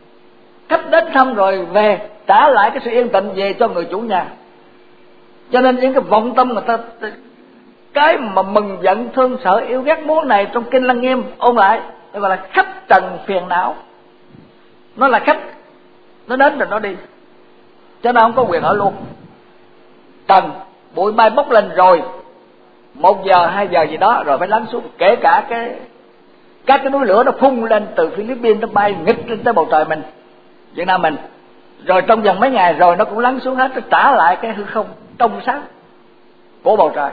Khách đến thăm rồi về, trả lại cái sự yên tịnh về cho người chủ nhà. Cho nên những cái vọng tâm người ta, cái mà mừng giận thương sợ yêu ghét muốn này trong Kinh Lăng Nghiêm ôn lại, nó gọi là khách trần phiền não. Nó là khách, nó đến rồi nó đi, cho nên không có quyền ở luôn. Trần, bụi bay bốc lên rồi, một giờ hai giờ gì đó rồi phải lắng xuống. Kể cả cái các cái núi lửa nó phun lên từ Philippines, nó bay nghịch lên tới bầu trời mình, Việt Nam mình, rồi trong vòng mấy ngày rồi nó cũng lắng xuống hết, nó trả lại cái hư không trong sáng của bầu trời.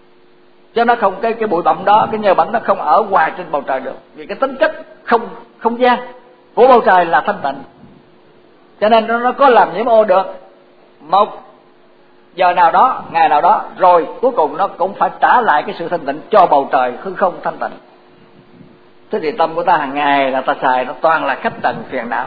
Cho nó không, cái cái bụi bặm đó, cái nhờ bẩn nó không ở hoài trên bầu trời được, vì cái tính chất không không gian của bầu trời là thanh tịnh. Cho nên nó, nó có làm nhiễm ô được một giờ nào đó, ngày nào đó, rồi cuối cùng nó cũng phải trả lại cái sự thanh tịnh cho bầu trời hư không thanh tịnh. Thế thì tâm của ta hàng ngày là ta xài nó toàn là khách trần phiền não.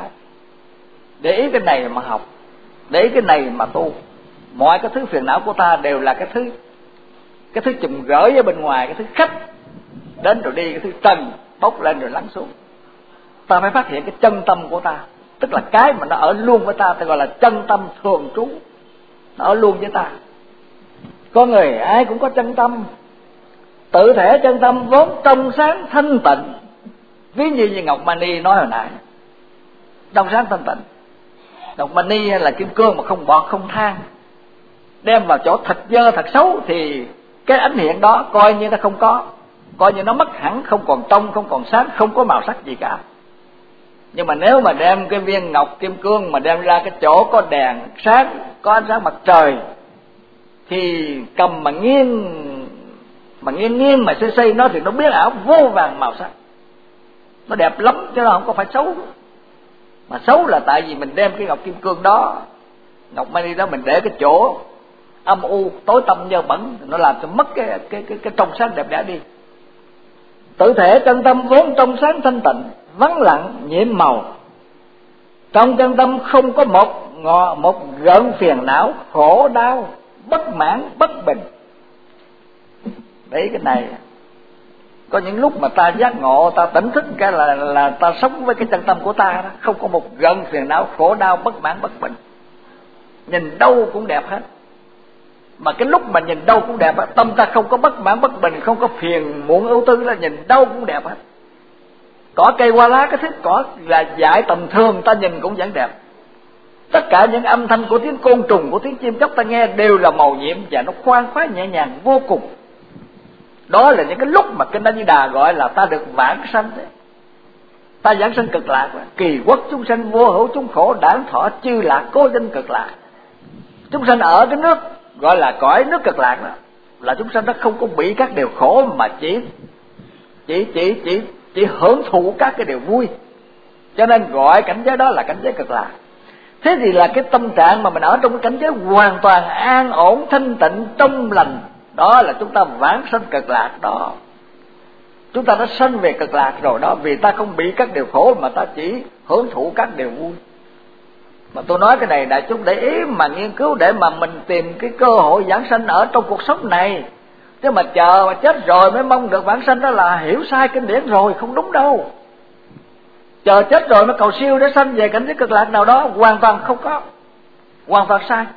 Để ý cái này mà học, để ý cái này mà tu. Mọi cái thứ phiền não của ta đều là cái thứ cái thứ chùm gửi ở bên ngoài, cái thứ khách đến rồi đi, cái thứ trần bốc lên rồi lắng xuống. Ta phải phát hiện cái chân tâm của ta, tức là cái mà nó ở luôn với ta, ta gọi là chân tâm thường trú, nó ở luôn với ta. Con người ai cũng có chân tâm. Tự thể chân tâm vốn trong sáng thanh tịnh. Ví như như Ngọc Mani nói hồi nãy, trong sáng thanh tịnh. Ngọc Mani là kim cương mà không bọt không than. Đem vào chỗ thật dơ thật xấu thì cái ánh hiện đó coi như nó không có, coi như nó mất hẳn, không còn trong, không còn sáng, không có màu sắc gì cả. Nhưng mà nếu mà đem cái viên ngọc kim cương mà đem ra cái chỗ có đèn sáng, có ánh sáng mặt trời, thì cầm mà nghiêng mà nghiêng nghiêng mà xây xây nó thì nó biến ảo vô vàng màu sắc, nó đẹp lắm chứ nó không có phải xấu. Mà xấu là tại vì mình đem cái ngọc kim cương đó, ngọc mani đó, mình để cái chỗ âm u tối tăm nhơ bẩn, nó làm cho mất cái cái cái, cái trong sáng đẹp đẽ đi. Tự thể chân tâm vốn trong sáng thanh tịnh, vắng lặng nhiễm màu. Trong chân tâm không có một ngọ một gợn phiền não, khổ đau, bất mãn, bất bình. Đấy, cái này có những lúc mà ta giác ngộ, ta tỉnh thức cái là là ta sống với cái chân tâm của ta đó, không có một gợn phiền não, khổ đau, bất mãn, bất bình. Nhìn đâu cũng đẹp hết. Mà cái lúc mà nhìn đâu cũng đẹp, tâm ta không có bất mãn, bất bình, không có phiền muộn ưu tư, là nhìn đâu cũng đẹp hết. Cỏ cây hoa lá, cái thứ cỏ là dại tầm thường, ta nhìn cũng vẫn đẹp. Tất cả những âm thanh của tiếng côn trùng, của tiếng chim chóc ta nghe đều là màu nhiệm và nó khoan khoái nhẹ nhàng vô cùng. Đó là những cái lúc mà Kinh A Di Đà gọi là ta được vãng sanh đấy. Ta giảng sanh cực lạc, kỳ quốc chúng sanh vô hữu chúng khổ đản thọ chư lạc cố danh cực lạc. Chúng sanh ở cái nước gọi là cõi nước cực lạc đó, là chúng sanh nó không có bị các điều khổ, mà chỉ chỉ chỉ chỉ chỉ hưởng thụ các cái điều vui, cho nên gọi cảnh giới đó là cảnh giới cực lạc. Thế thì là cái tâm trạng mà mình ở trong cái cảnh giới hoàn toàn an ổn, thanh tịnh, trong lành, đó là chúng ta vãng sanh cực lạc đó. Chúng ta đã sanh về cực lạc rồi đó, vì ta không bị các điều khổ mà ta chỉ hưởng thụ các điều vui. Mà tôi nói cái này đại chúng để ý mà nghiên cứu, để mà mình tìm cái cơ hội vãng sanh ở trong cuộc sống này. Chứ mà chờ mà chết rồi mới mong được vãng sanh đó là hiểu sai kinh điển rồi, không đúng đâu. Chờ chết rồi mới cầu siêu để sanh về cảnh giới cực lạc nào đó, hoàn toàn không có, hoàn toàn sai.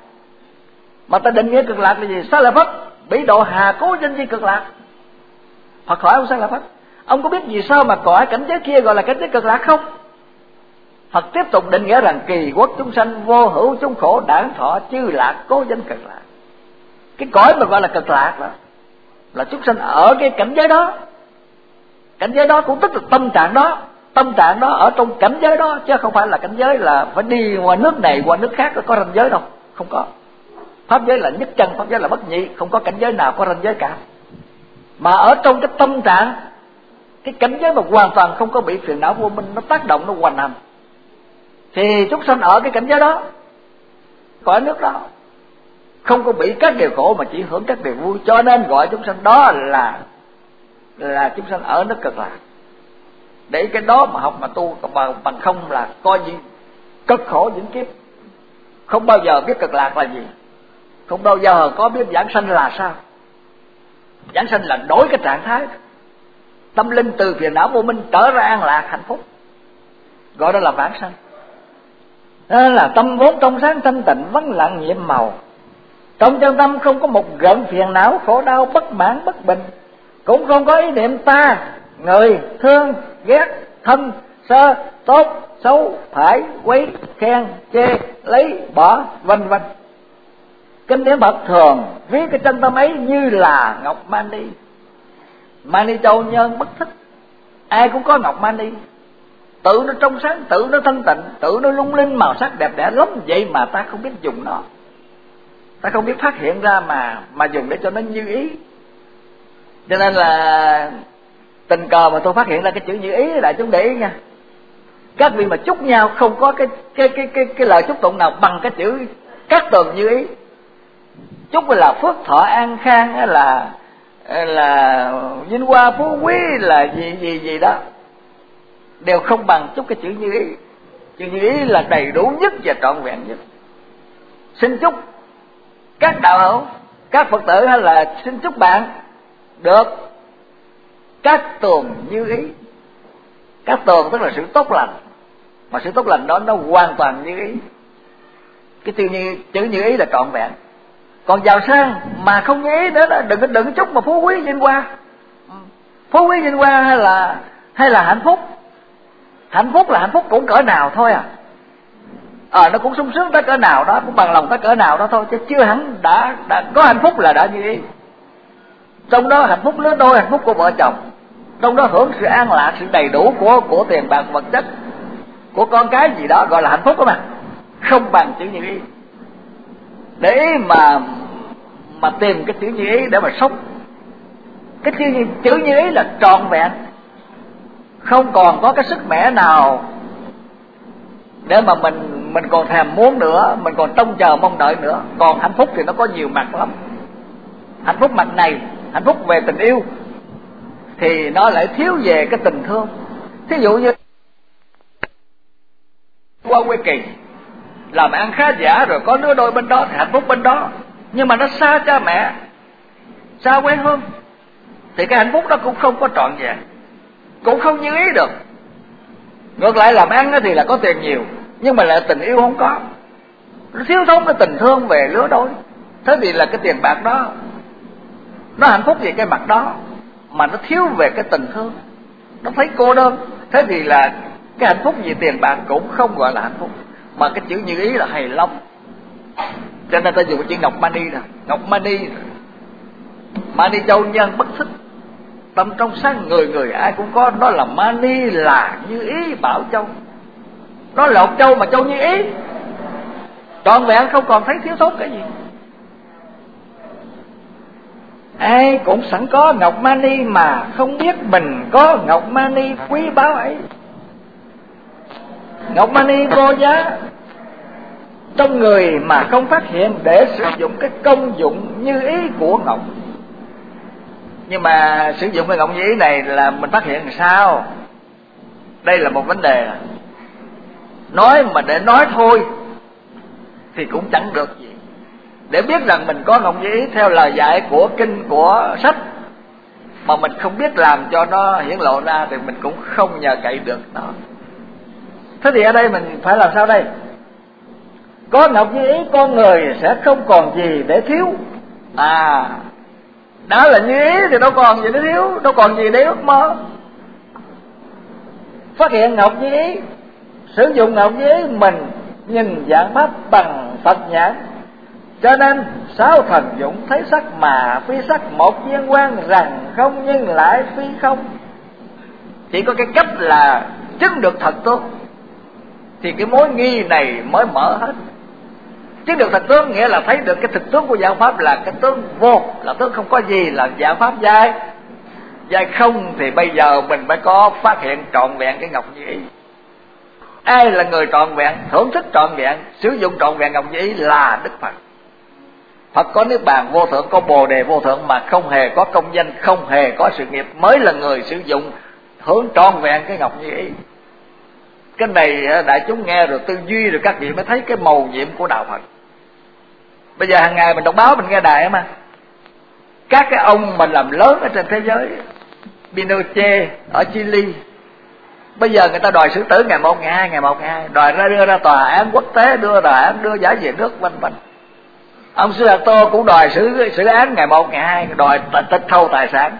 Mà ta định nghĩa cực lạc là gì? Xá lợi Phất bị độ hà cố danh di cực lạc. Phật hỏi ông Xá lợi Phất, ông có biết vì sao mà cõi cảnh giới kia gọi là cảnh giới cực lạc không? Phật tiếp tục định nghĩa rằng kỳ quốc chúng sanh vô hữu chúng khổ đản thọ chư lạc cố danh cực lạc. Cái cõi mà gọi là cực lạc đó là chúng sanh ở cái cảnh giới đó. Cảnh giới đó cũng tức là tâm trạng đó. Tâm trạng đó ở trong cảnh giới đó, chứ không phải là cảnh giới là phải đi ngoài nước này qua nước khác có ranh giới đâu, không có. Pháp giới là nhất chân, pháp giới là bất nhị, không có cảnh giới nào có ranh giới cả. Mà ở trong cái tâm trạng, cái cảnh giới mà hoàn toàn không có bị phiền não vô minh nó tác động, nó hoành hành, thì chúng sanh ở cái cảnh giới đó, cõi nước đó, không có bị các điều khổ mà chỉ hưởng các điều vui, cho nên gọi chúng sanh đó là là chúng sanh ở nước cực lạc. Để cái đó mà học mà tu bằng, bằng không là coi gì cực khổ vĩnh kiếp, không bao giờ biết cực lạc là gì, không bao giờ có biết giảng sanh là sao. Giảng sanh là đổi cái trạng thái tâm linh từ phiền não vô minh trở ra an lạc hạnh phúc, gọi đó là vãng sanh. Đó là tâm vốn trong sáng thanh tịnh, vắng lặng nhiệm màu. Trong chân tâm không có một gợn phiền não khổ đau bất mãn bất bình, cũng không có ý niệm ta, người, thương, ghét, thân, sơ, tốt, xấu, phải, quấy, khen, chê, lấy, bỏ, vân vân. Kinh điển Phật thường ví cái chân tâm ấy như là ngọc mani. Mani châu nhân bất thích, ai cũng có ngọc mani, tự nó trong sáng, tự nó thanh tịnh, tự nó lung linh màu sắc đẹp đẽ lắm, vậy mà ta không biết dùng nó, ta không biết phát hiện ra mà mà dùng để cho nó như ý. Cho nên là tình cờ mà tôi phát hiện ra cái chữ như ý, đại chúng để ý nha. Các vị mà chúc nhau không có cái cái cái cái cái lời chúc tụng nào bằng cái chữ cát tường như ý. Chúc là phước thọ an khang, hay là là vinh hoa phú quý, là gì gì gì đó, đều không bằng chúc cái chữ như ý. Chữ như ý là đầy đủ nhất và trọn vẹn nhất. Xin chúc các đạo hữu, các Phật tử, hay là xin chúc bạn được các tường như ý. Các tường tức là sự tốt lành, mà sự tốt lành đó nó hoàn toàn như ý. Cái chữ như, chữ như ý là trọn vẹn. Còn giàu sang mà không như ý nữa đó, đừng đừng chúc mà phú quý vinh hoa. Phú quý vinh hoa hay là hay là hạnh phúc. Hạnh phúc là hạnh phúc cũng cỡ nào thôi à. Ờ nó cũng sung sướng tới cỡ nào đó, cũng bằng lòng tới cỡ nào đó thôi, chứ chưa hẳn đã đã có hạnh phúc là đã như ý. Trong đó hạnh phúc lứa đôi, hạnh phúc của vợ chồng, trong đó hưởng sự an lạc, sự đầy đủ của của tiền bạc vật chất, của con cái gì đó, gọi là hạnh phúc đó mà. Không bằng chữ như ý. Để ý mà mà tìm cái chữ như ý để mà sống. Cái chữ như, chữ như ý là trọn vẹn, không còn có cái sức mẻ nào để mà mình mình còn thèm muốn nữa, mình còn trông chờ mong đợi nữa. Còn hạnh phúc thì nó có nhiều mặt lắm. Hạnh phúc mặt này, hạnh phúc về tình yêu, thì nó lại thiếu về cái tình thương. Thí dụ như qua quê kỳ làm ăn khá giả rồi có đứa đôi bên đó thì hạnh phúc bên đó, nhưng mà nó xa cha mẹ, xa quê hương, thì cái hạnh phúc đó cũng không có trọn vẹn, cũng không như ý được. Ngược lại làm ăn thì là có tiền nhiều, nhưng mà lại tình yêu không có, nó thiếu thốn cái tình thương về lứa đôi. Thế thì là cái tiền bạc đó nó hạnh phúc về cái mặt đó, mà nó thiếu về cái tình thương, nó thấy cô đơn. Thế thì là cái hạnh phúc về tiền bạc cũng không gọi là hạnh phúc, mà cái chữ như ý là hài long. Cho nên ta dùng cái chữ ngọc mani nè, ngọc mani, mani châu nhân bất thích. tâm trong sáng, người người ai cũng có. Đó là mani, là như ý bảo châu. Nó là một châu mà châu như ý, trọn vẹn, không còn thấy thiếu thốn cái gì. Ai cũng sẵn có ngọc mani mà không biết mình có ngọc mani quý báu ấy. Ngọc mani vô giá trong người mà không phát hiện để sử dụng cái công dụng như ý của ngọc. Nhưng mà sử dụng cái ngọc như ý này là mình phát hiện làm sao? Đây là một vấn đề. Nói mà để nói thôi thì cũng chẳng được gì. Để biết rằng mình có ngọc như ý theo lời dạy của kinh, của sách, mà mình không biết làm cho nó hiển lộ ra thì mình cũng không nhờ cậy được nó. Thế thì ở đây mình phải làm sao đây? Có ngọc như ý con người sẽ không còn gì để thiếu. À, đã là như ý thì đâu còn gì để thiếu, đâu còn gì để ước mơ. Phát hiện ngọc như ý, sử dụng ngọc như ý, mình nhìn dạng pháp bằng Phật nhãn. Cho nên sáu thần dũng thấy sắc mà phi sắc, một viên quan rằng không nhưng lại phi không. Chỉ có cái cách là chứng được thật tướng thì cái mối nghi này mới mở hết. Chứng được thật tướng nghĩa là thấy được cái thực tướng của dạng pháp là cái tướng vô, là tướng không có gì, là dạng pháp giai giai không. Thì bây giờ mình mới có phát hiện trọn vẹn cái ngọc như ý. Ai là người trọn vẹn, thưởng thức trọn vẹn, sử dụng trọn vẹn ngọc như ý là Đức Phật. Phật có niết bàn vô thượng, có bồ đề vô thượng mà không hề có công danh, không hề có sự nghiệp, mới là người sử dụng hưởng trọn vẹn cái ngọc như ý. Cái này đại chúng nghe rồi tư duy rồi các vị mới thấy cái mầu nhiệm của đạo Phật. Bây giờ hàng ngày mình đọc báo mình nghe đài mà, các cái ông mà làm lớn ở trên thế giới, Pinochet ở Chile, bây giờ người ta đòi xử tử ngày một, ngày hai, ngày một, ngày hai, đòi ra đưa ra tòa án quốc tế, đưa tòa án đưa giải về nước, vân vân. Ông Suharto cũng đòi xử xử án ngày một, ngày hai, đòi tịch thu tài sản.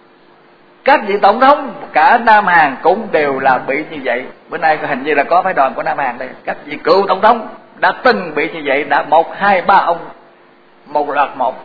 Các vị tổng thống cả Nam Hàn cũng đều là bị như vậy. Bữa nay hình như là có phái đoàn của Nam Hàn đây, các vị cựu tổng thống đã từng bị như vậy, đã một hai ba ông một loạt một.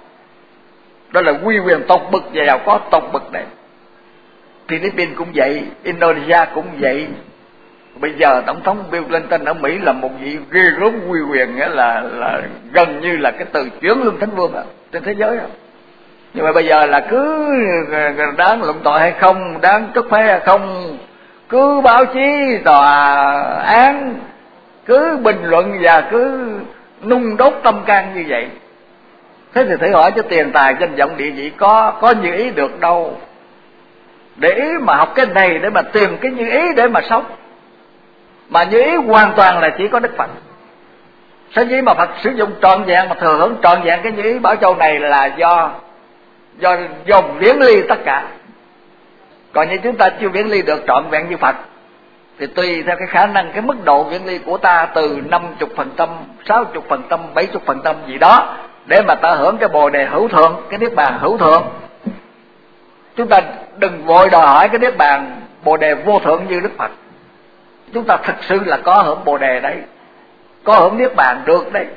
Đó là uy quyền tộc bực giàu có tộc bực này. Philippines cũng vậy, Indonesia cũng vậy. Bây giờ tổng thống Bill Clinton ở Mỹ là một vị ghê gớm uy quyền, nghĩa là là gần như là cái từ chuyển lương thánh vương trên thế giới. Nhưng mà bây giờ là cứ đáng luận tội hay không, đáng trút phế hay không, cứ báo chí, tòa án cứ bình luận và cứ nung đốt tâm can như vậy. Thế thì thử hỏi cho tiền tài danh vọng địa vị có có như ý được đâu. Để ý mà học cái này để mà tìm cái như ý để mà sống. Mà như ý hoàn toàn là chỉ có Đức Phật. Sở dĩ mà Phật sử dụng trọn vẹn mà thừa hưởng trọn vẹn cái như ý bảo châu này là do do do viễn ly tất cả. Còn như chúng ta chưa viễn ly được trọn vẹn như Phật thì tùy theo cái khả năng, cái mức độ viễn ly của ta, từ năm mươi phần trăm, sáu mươi phần trăm, bảy mươi phần trăm gì đó, để mà ta hưởng cái bồ đề hữu thượng, cái niết bàn hữu thượng. Chúng ta đừng vội đòi hỏi cái niết bàn bồ đề vô thượng như Đức Phật. Chúng ta thực sự là có hưởng bồ đề đấy, có hưởng niết bàn được đấy.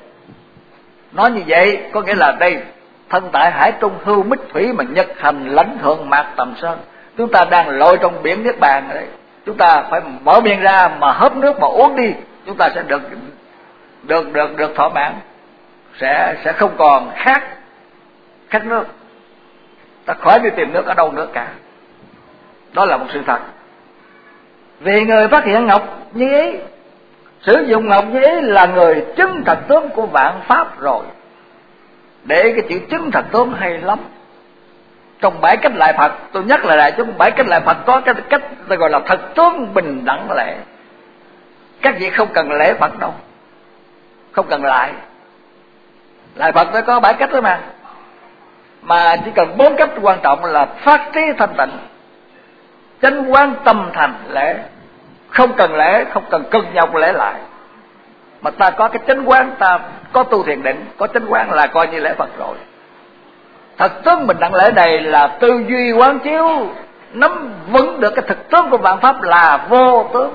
Nói như vậy có nghĩa là đây, thân tại hải trung hưu mít thủy mà nhật hành lãnh thượng mạc tầm sơn. Chúng ta đang lội trong biển niết bàn đấy. Chúng ta phải mở miệng ra mà hớp nước mà uống đi, chúng ta sẽ được được được được thỏa mãn, sẽ sẽ không còn khát khát nước. Ta khỏi đi tìm nước ở đâu nữa cả. Đó là một sự thật. Vì người phát hiện ngọc như ý, sử dụng ngọc như ý là người chứng thật tướng của vạn pháp rồi. Để cái chữ chứng thật tướng hay lắm. Trong bảy cách lại Phật, tôi nhắc lại đại chúng, bảy cách lại Phật có cái cách tôi gọi là thật tướng bình đẳng lễ. Các vị không cần lễ Phật đâu, không cần lại. Lại Phật nó có bảy cách đó mà. Mà chỉ cần bốn cách quan trọng là phát trí thanh tịnh, chánh quán tâm thành lễ. Không cần lễ, không cần cực nhọc lễ lại. Mà ta có cái chánh quán, ta có tu thiền định, có chánh quán là coi như lễ Phật rồi. Thật tướng bình đẳng lễ này là tư duy quán chiếu, nắm vững được cái thực tướng của vạn pháp là vô tướng.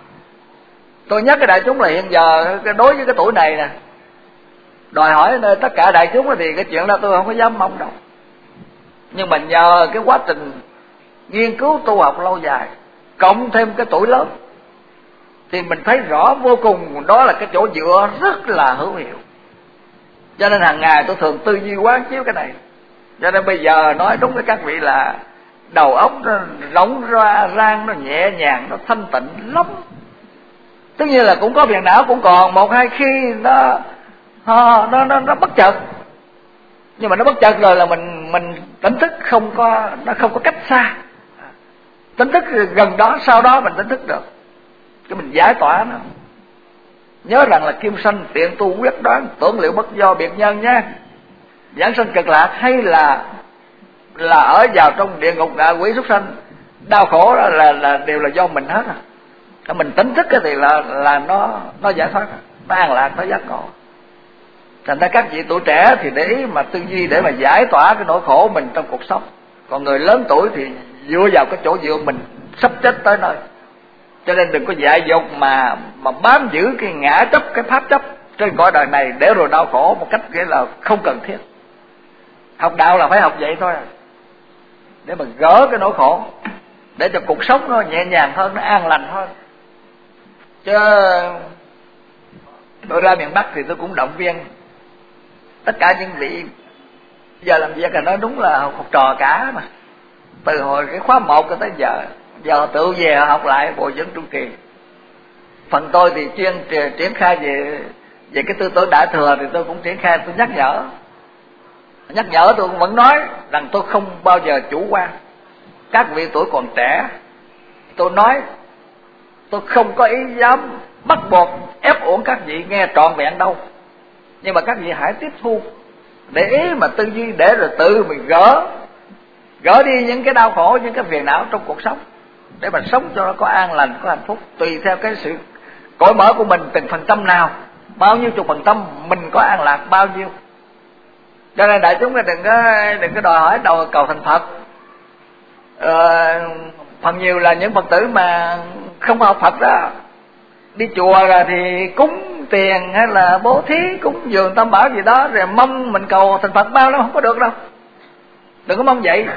Tôi nhắc cái đại chúng là hiện giờ đối với cái tuổi này nè, đòi hỏi nơi tất cả đại chúng thì cái chuyện đó tôi không có dám mong đâu. Nhưng mà nhờ cái quá trình nghiên cứu tu học lâu dài, cộng thêm cái tuổi lớn, thì mình thấy rõ vô cùng đó là cái chỗ dựa rất là hữu hiệu. Cho nên hàng ngày tôi thường tư duy quán chiếu cái này. Cho nên bây giờ nói đúng với các vị là đầu óc nó rỗng ra rang, nó nhẹ nhàng, nó thanh tịnh lắm. Tất nhiên là cũng có phiền não, cũng còn một hai khi nó nó nó, nó bất chợt, nhưng mà nó bất chợt rồi là mình mình tỉnh thức, không có nó không có cách xa. Tỉnh thức gần đó, sau đó mình tỉnh thức được, cái mình giải tỏa nó. Nhớ rằng là kim sanh tiện tu quyết đoán, tưởng liệu bất do biệt nhân nha. Giảng sanh cực lạc hay là là ở vào trong địa ngục ngạ quỷ súc sanh, đau khổ đó là là đều là do mình hết à. Mình tỉnh thức thì là là nó nó giải thoát, nó an lạc, nó giác ngộ. Thành ra các vị tuổi trẻ thì để ý mà tư duy để mà giải tỏa cái nỗi khổ mình trong cuộc sống. Còn người lớn tuổi thì dựa vào cái chỗ dựa mình sắp chết tới nơi. Cho nên đừng có dại dột mà mà bám giữ cái ngã chấp, cái pháp chấp trên cõi đời này để rồi đau khổ một cách nghĩa là không cần thiết. Học đạo là phải học vậy thôi, để mà gỡ cái nỗi khổ, để cho cuộc sống nó nhẹ nhàng hơn, nó an lành hơn. Chứ tôi ra miền Bắc thì tôi cũng động viên tất cả những vị giờ làm việc là nói đúng là học trò cả mà, từ hồi cái khóa một cho tới giờ, giờ tự về học lại bồi dưỡng trụ trì. Phần tôi thì chuyên triển khai về về cái tư tưởng đại thừa, thì tôi cũng triển khai, tôi nhắc nhở nhắc nhở tôi cũng vẫn nói rằng tôi không bao giờ chủ quan. Các vị tuổi còn trẻ, tôi nói tôi không có ý dám bắt buộc ép uổng các vị nghe trọn vẹn đâu, nhưng mà các vị hãy tiếp thu, để ý mà tư duy, để rồi tự mình gỡ gỡ đi những cái đau khổ, những cái phiền não trong cuộc sống, để mà sống cho nó có an lành, có hạnh phúc, tùy theo cái sự cởi mở của mình. Từng phần trăm nào, bao nhiêu chục phần trăm mình có an lạc bao nhiêu. Cho nên đại chúng đừng có đừng có đòi hỏi đầu cầu thành Phật. ờ, Phần nhiều là những Phật tử mà không học Phật đó, đi chùa rồi thì cúng tiền hay là bố thí, cúng dường tam bảo gì đó, rồi mong mình cầu thành Phật bao nó không có được đâu. Đừng có mong vậy.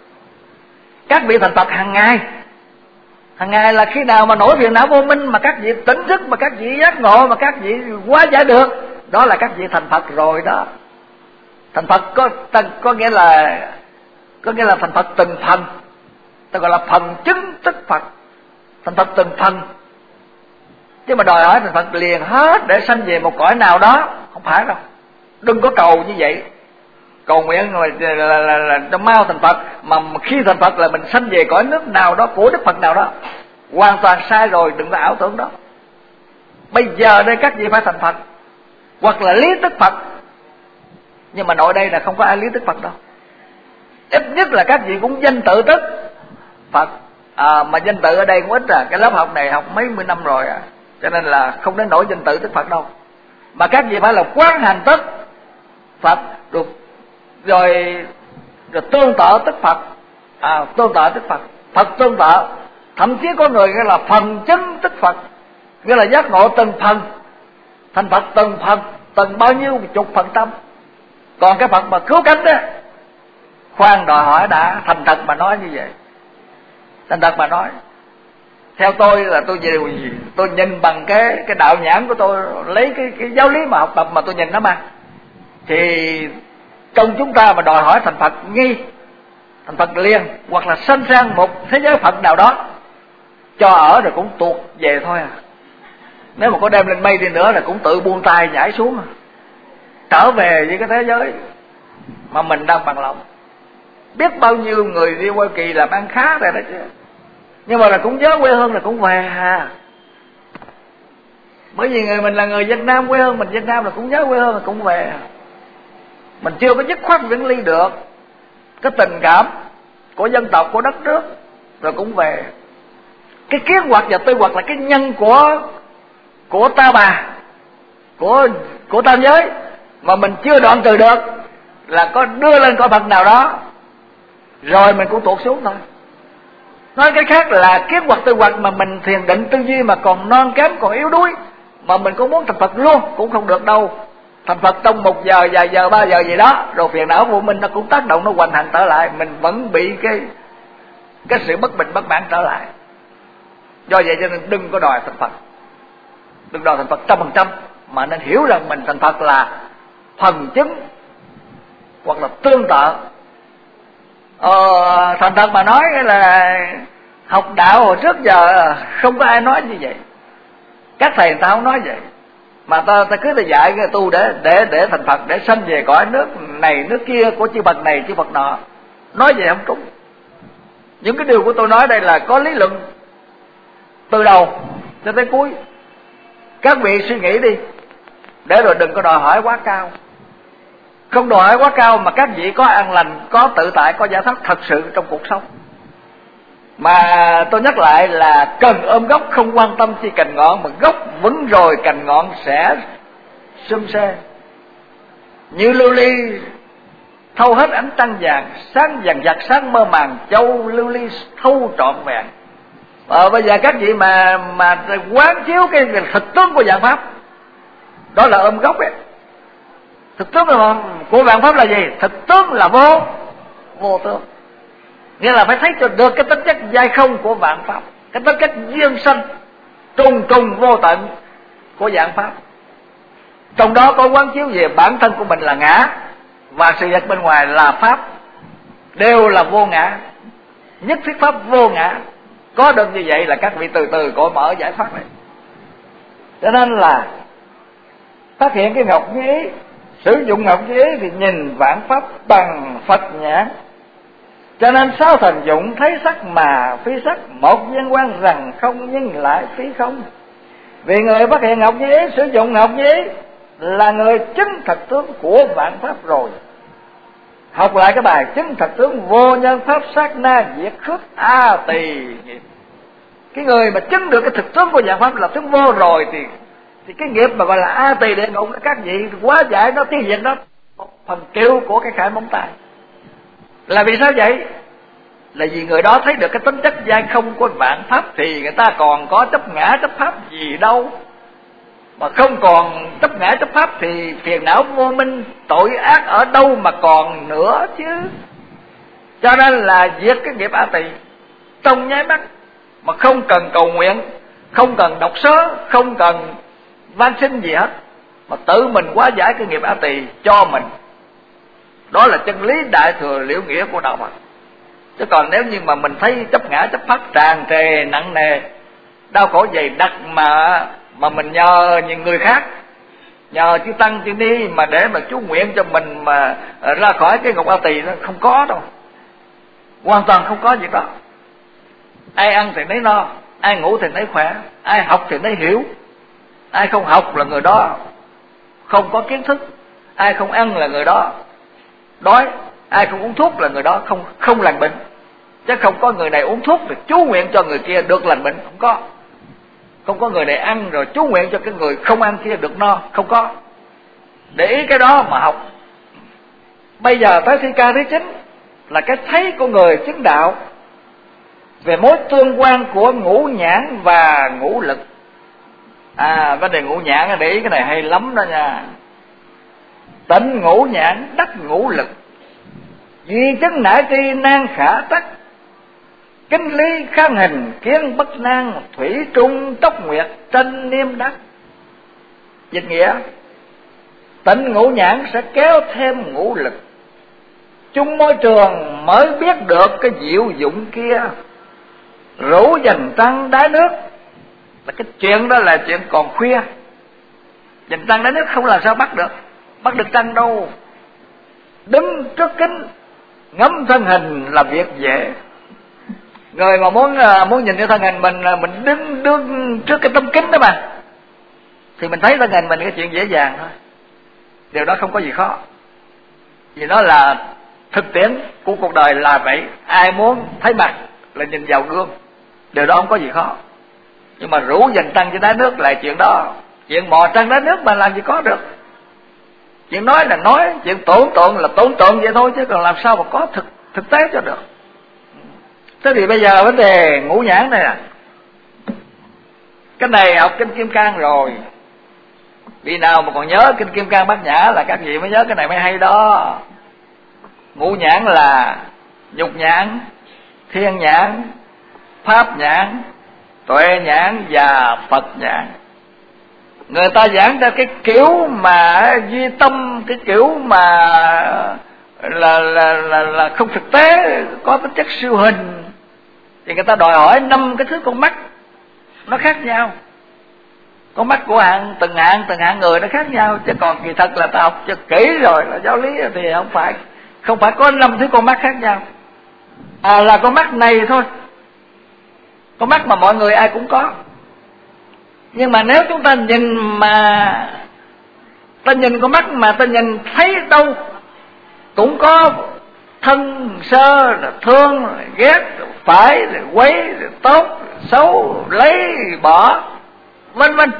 Các vị thành Phật hàng ngày, hàng ngày là khi nào mà nổi phiền não vô minh, mà các vị tỉnh thức, mà các vị giác ngộ, mà các vị hóa giải được, đó là các vị thành Phật rồi đó. Thành Phật có có nghĩa là có nghĩa là thành Phật từng phần, ta gọi là phần chứng tức Phật. Thành Phật từng phần, chứ mà đòi hỏi thành Phật liền hết để sanh về một cõi nào đó, không phải đâu. Đừng có cầu như vậy, cầu nguyện là, là, là, là, là cho mau thành Phật, mà khi thành Phật là mình sanh về cõi nước nào đó của Đức Phật nào đó, hoàn toàn sai rồi, đừng có ảo tưởng đó. Bây giờ đây các vị phải thành Phật, hoặc là lý tức Phật, nhưng mà nội đây là không có ai lý tức Phật đâu. Ít nhất là các vị cũng danh tự tức Phật. À, mà danh tự ở đây cũng ít à, cái lớp học này học mấy mươi năm rồi à, cho nên là không đến nỗi danh tự tức Phật đâu. Mà các vị phải là quán hành tức Phật, được rồi rồi tương tự tức Phật. À, tương tự tức Phật, Phật tương tự. Thậm chí có người gọi là phần chứng tức Phật, nghĩa là giác ngộ từng phần, thành Phật từng phần, từng bao nhiêu chục phần trăm. Còn cái Phật mà cứu cánh đó, khoan đòi hỏi đã, thành thật mà nói như vậy. Thành thật mà nói, theo tôi là tôi về tôi nhìn bằng cái cái đạo nhãn của tôi, lấy cái cái giáo lý mà học tập mà tôi nhìn nó mà, thì trong chúng ta mà đòi hỏi thành Phật nghi, thành Phật liền, hoặc là sanh sang một thế giới Phật nào đó cho ở rồi cũng tuột về thôi à. Nếu mà có đem lên mây đi nữa là cũng tự buông tay nhảy xuống à, trở về với cái thế giới mà mình đang bằng lòng. Biết bao nhiêu người đi Hoa Kỳ làm ăn khá rồi đó chứ, nhưng mà là cũng nhớ quê hương là cũng về ha. Bởi vì người mình là người Việt Nam, quê hương mình Việt Nam là cũng nhớ quê hương là cũng về. Mình chưa có dứt khoát viễn ly được cái tình cảm của dân tộc, của đất nước, rồi cũng về. Cái kế hoạch và tư hoạch là cái nhân của của ta bà, của của tam giới mà mình chưa đoạn trừ được, là có đưa lên cõi Phật nào đó rồi mình cũng tuột xuống thôi. Nói cái khác là kế hoạch tư hoạch mà mình thiền định tư duy mà còn non kém, còn yếu đuối, mà mình cũng muốn thành Phật luôn cũng không được đâu. Thành Phật trong một giờ, vài giờ, ba giờ gì đó, rồi phiền não vô minh nó cũng tác động, nó hoành hành trở lại, mình vẫn bị cái cái sự bất bình bất mãn trở lại. Do vậy cho nên đừng có đòi thành Phật, đừng đòi thành Phật trăm phần trăm, mà nên hiểu rằng mình thành Phật là phần chứng hoặc là tương tự. Ờ, thành thật mà nói là học đạo hồi trước giờ không có ai nói như vậy, các thầy người ta không nói vậy, mà ta, ta cứ ta dạy cái tu để để để thành Phật, để sanh về cõi nước này nước kia của chư Phật này chư Phật nọ. Nói vậy không trúng. Những cái điều của tôi nói đây là có lý luận từ đầu cho tới cuối. Các vị suy nghĩ đi, để rồi đừng có đòi hỏi quá cao. Không đòi hỏi quá cao mà các vị có an lành, có tự tại, có giải thoát thật sự trong cuộc sống. Mà tôi nhắc lại là cần ôm gốc, không quan tâm chi cành ngọn, mà gốc vững rồi cành ngọn sẽ sum xê. Như lưu ly thâu hết ánh trăng vàng, sáng vàng vặt sáng mơ màng, châu lưu ly thâu trọn vẹn. Ờ, bây giờ các vị mà mà quán chiếu cái thực tướng của vạn pháp, đó là ôm gốc ấy. Thực tướng của vạn pháp là gì? Thực tướng là vô vô tướng, nghĩa là phải thấy cho được cái tính chất giai không của vạn pháp, cái tính chất duyên sanh trùng trùng vô tận của vạn pháp. Trong đó có quán chiếu về bản thân của mình là ngã, và sự vật bên ngoài là pháp, đều là vô ngã, nhất thiết pháp vô ngã. Có được như vậy là các vị từ từ cởi mở giải thoát này. Cho nên là phát hiện cái ngọc như ý, sử dụng ngọc như ý thì nhìn vạn pháp bằng Phật nhãn. Cho nên sáu thành dụng thấy sắc mà phi sắc, một viên quan rằng không nhưng lại phi không. Vì người phát hiện ngọc như ý, sử dụng ngọc như ý là người chứng thật tướng của vạn pháp rồi. Học lại cái bài chứng thật tướng vô nhân pháp sát na diệt khước a tỳ nghiệp. Cái người mà chứng được cái thực tướng của vạn pháp là tướng vô rồi thì thì cái nghiệp mà gọi là a tỳ địa ngục các vị quá giải nó tiêu diệt nó một phần kêu của cái khải móng tay. Là vì sao vậy? Là vì người đó thấy được cái tính chất giai không của vạn pháp, thì người ta còn có chấp ngã chấp pháp gì đâu. Mà không còn chấp ngã chấp pháp thì phiền não vô minh tội ác ở đâu mà còn nữa chứ. Cho nên là diệt cái nghiệp a tỳ trong nháy mắt, mà không cần cầu nguyện, không cần đọc sớ, không cần van xin gì hết, mà tự mình hóa giải cái nghiệp a tỳ cho mình. Đó là chân lý đại thừa liễu nghĩa của đạo Phật. Chứ còn nếu như mà mình thấy chấp ngã chấp pháp tràn trề nặng nề, đau khổ dày đặc mà mà mình nhờ những người khác, nhờ chư tăng chư ni mà để mà chú nguyện cho mình mà ra khỏi cái ngục a tỳ, nó không có đâu, hoàn toàn không có gì đó. Ai ăn thì nấy no, ai ngủ thì nấy khỏe, ai học thì nấy hiểu. Ai không học là người đó không có kiến thức, ai không ăn là người đó đói, ai không uống thuốc là người đó không không lành bệnh. Chứ không có người này uống thuốc thì chú nguyện cho người kia được lành bệnh, không có. Không có người này ăn rồi chú nguyện cho cái người không ăn kia được no, không có. Để ý cái đó mà học. Bây giờ tới thi ca thứ chín là cái thấy của người chứng đạo về mối tương quan của ngũ nhãn và ngũ lực. À, vấn đề ngũ nhãn để ý cái này hay lắm đó nha. Tịnh ngũ nhãn đắc ngũ lực, duy chứng nải tri nan khả tắc, kinh lý khang hình kiến bất nan, thủy trung tốc nguyệt tranh niêm đắc. Dịch nghĩa tịnh ngũ nhãn sẽ kéo thêm ngũ lực, chung môi trường mới biết được cái diệu dụng kia. Rủ dành trăng đáy nước là cái chuyện đó là chuyện còn khuya. Dành trăng đáy nước không làm sao bắt được, bắt được trăng đâu. Đứng trước kính ngắm thân hình là việc dễ. Người mà muốn muốn nhìn cái thân hình mình, mình đứng đứng trước cái tấm kính đó mà, thì mình thấy thân hình mình cái chuyện dễ dàng thôi. Điều đó không có gì khó, vì nó là thực tiễn của cuộc đời là vậy. Ai muốn thấy mặt là nhìn vào gương, điều đó không có gì khó. Nhưng mà rủ dành trăng trên đáy nước là chuyện đó, chuyện mò trăng đáy nước mà làm gì có được. Chuyện nói là nói, chuyện tưởng tượng là tưởng tượng vậy thôi, chứ còn làm sao mà có thực thực tế cho được. Thế thì bây giờ vấn đề ngũ nhãn này à, cái này học kinh Kim Cang rồi. Vì nào mà còn nhớ kinh Kim Cang Bát Nhã là các vị mới nhớ cái này mới hay đó. Ngũ nhãn là nhục nhãn, thiên nhãn, pháp nhãn, tuệ nhãn và Phật nhãn. Người ta giảng ra cái kiểu mà duy tâm, cái kiểu mà là là là, là không thực tế, có tính chất siêu hình, thì người ta đòi hỏi năm cái thứ con mắt nó khác nhau. Con mắt của hạng từng hạng từng hạng người nó khác nhau, chứ còn kỳ thật là ta học cho kỹ rồi là giáo lý thì không phải không phải có năm thứ con mắt khác nhau, à là con mắt này thôi, con mắt mà mọi người ai cũng có. Nhưng mà nếu chúng ta nhìn mà ta nhìn con mắt mà ta nhìn thấy đâu cũng có thân sơ, thương, ghét, phải, quấy, tốt, xấu, lấy, bỏ, vân vân,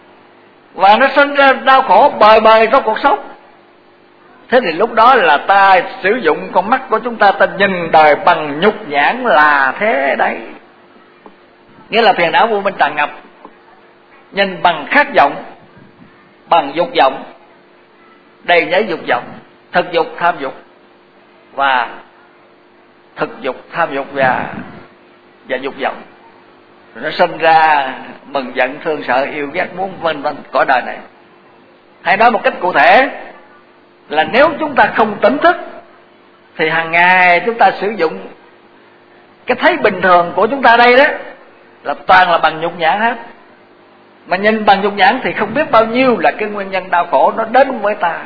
và nó sinh ra đau khổ bời bời trong cuộc sống. Thế thì lúc đó là ta sử dụng con mắt của chúng ta, ta nhìn đời bằng nhục nhãn là thế đấy. Nghĩa là phiền não vô minh tràn ngập, nhìn bằng khát vọng, bằng dục vọng, đầy nhảy dục vọng, thực dục tham dục, và thực dục tham dục và và dục vọng. Nó sinh ra mừng giận thương sợ yêu ghét muốn vân vân cõi đời này. Hay nói một cách cụ thể là nếu chúng ta không tỉnh thức thì hàng ngày chúng ta sử dụng cái thấy bình thường của chúng ta đây đó là toàn là bằng nhục nhãn hết. Mà nhìn bằng nhục nhãn thì không biết bao nhiêu là cái nguyên nhân đau khổ nó đến với ta.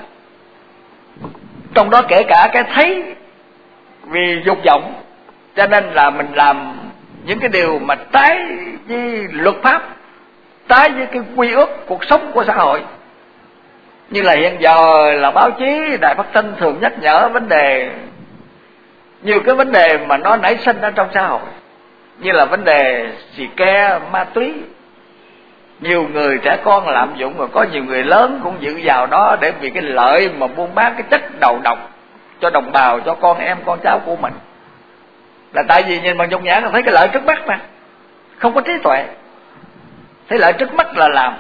Trong đó kể cả cái thấy vì dục vọng, cho nên là mình làm những cái điều mà trái với luật pháp, trái với cái quy ước cuộc sống của xã hội. Như là hiện giờ là báo chí, đài phát thanh thường nhắc nhở vấn đề, nhiều cái vấn đề mà nó nảy sinh ở trong xã hội, như là vấn đề xì ke, ma túy. Nhiều người trẻ con lạm dụng, rồi có nhiều người lớn cũng dự vào đó để vì cái lợi mà buôn bán cái chất đầu độc cho đồng bào, cho con em con cháu của mình. Là tại vì nhìn bằng nhục nhãn là thấy cái lợi trước mắt mà không có trí tuệ, thấy lợi trước mắt là làm.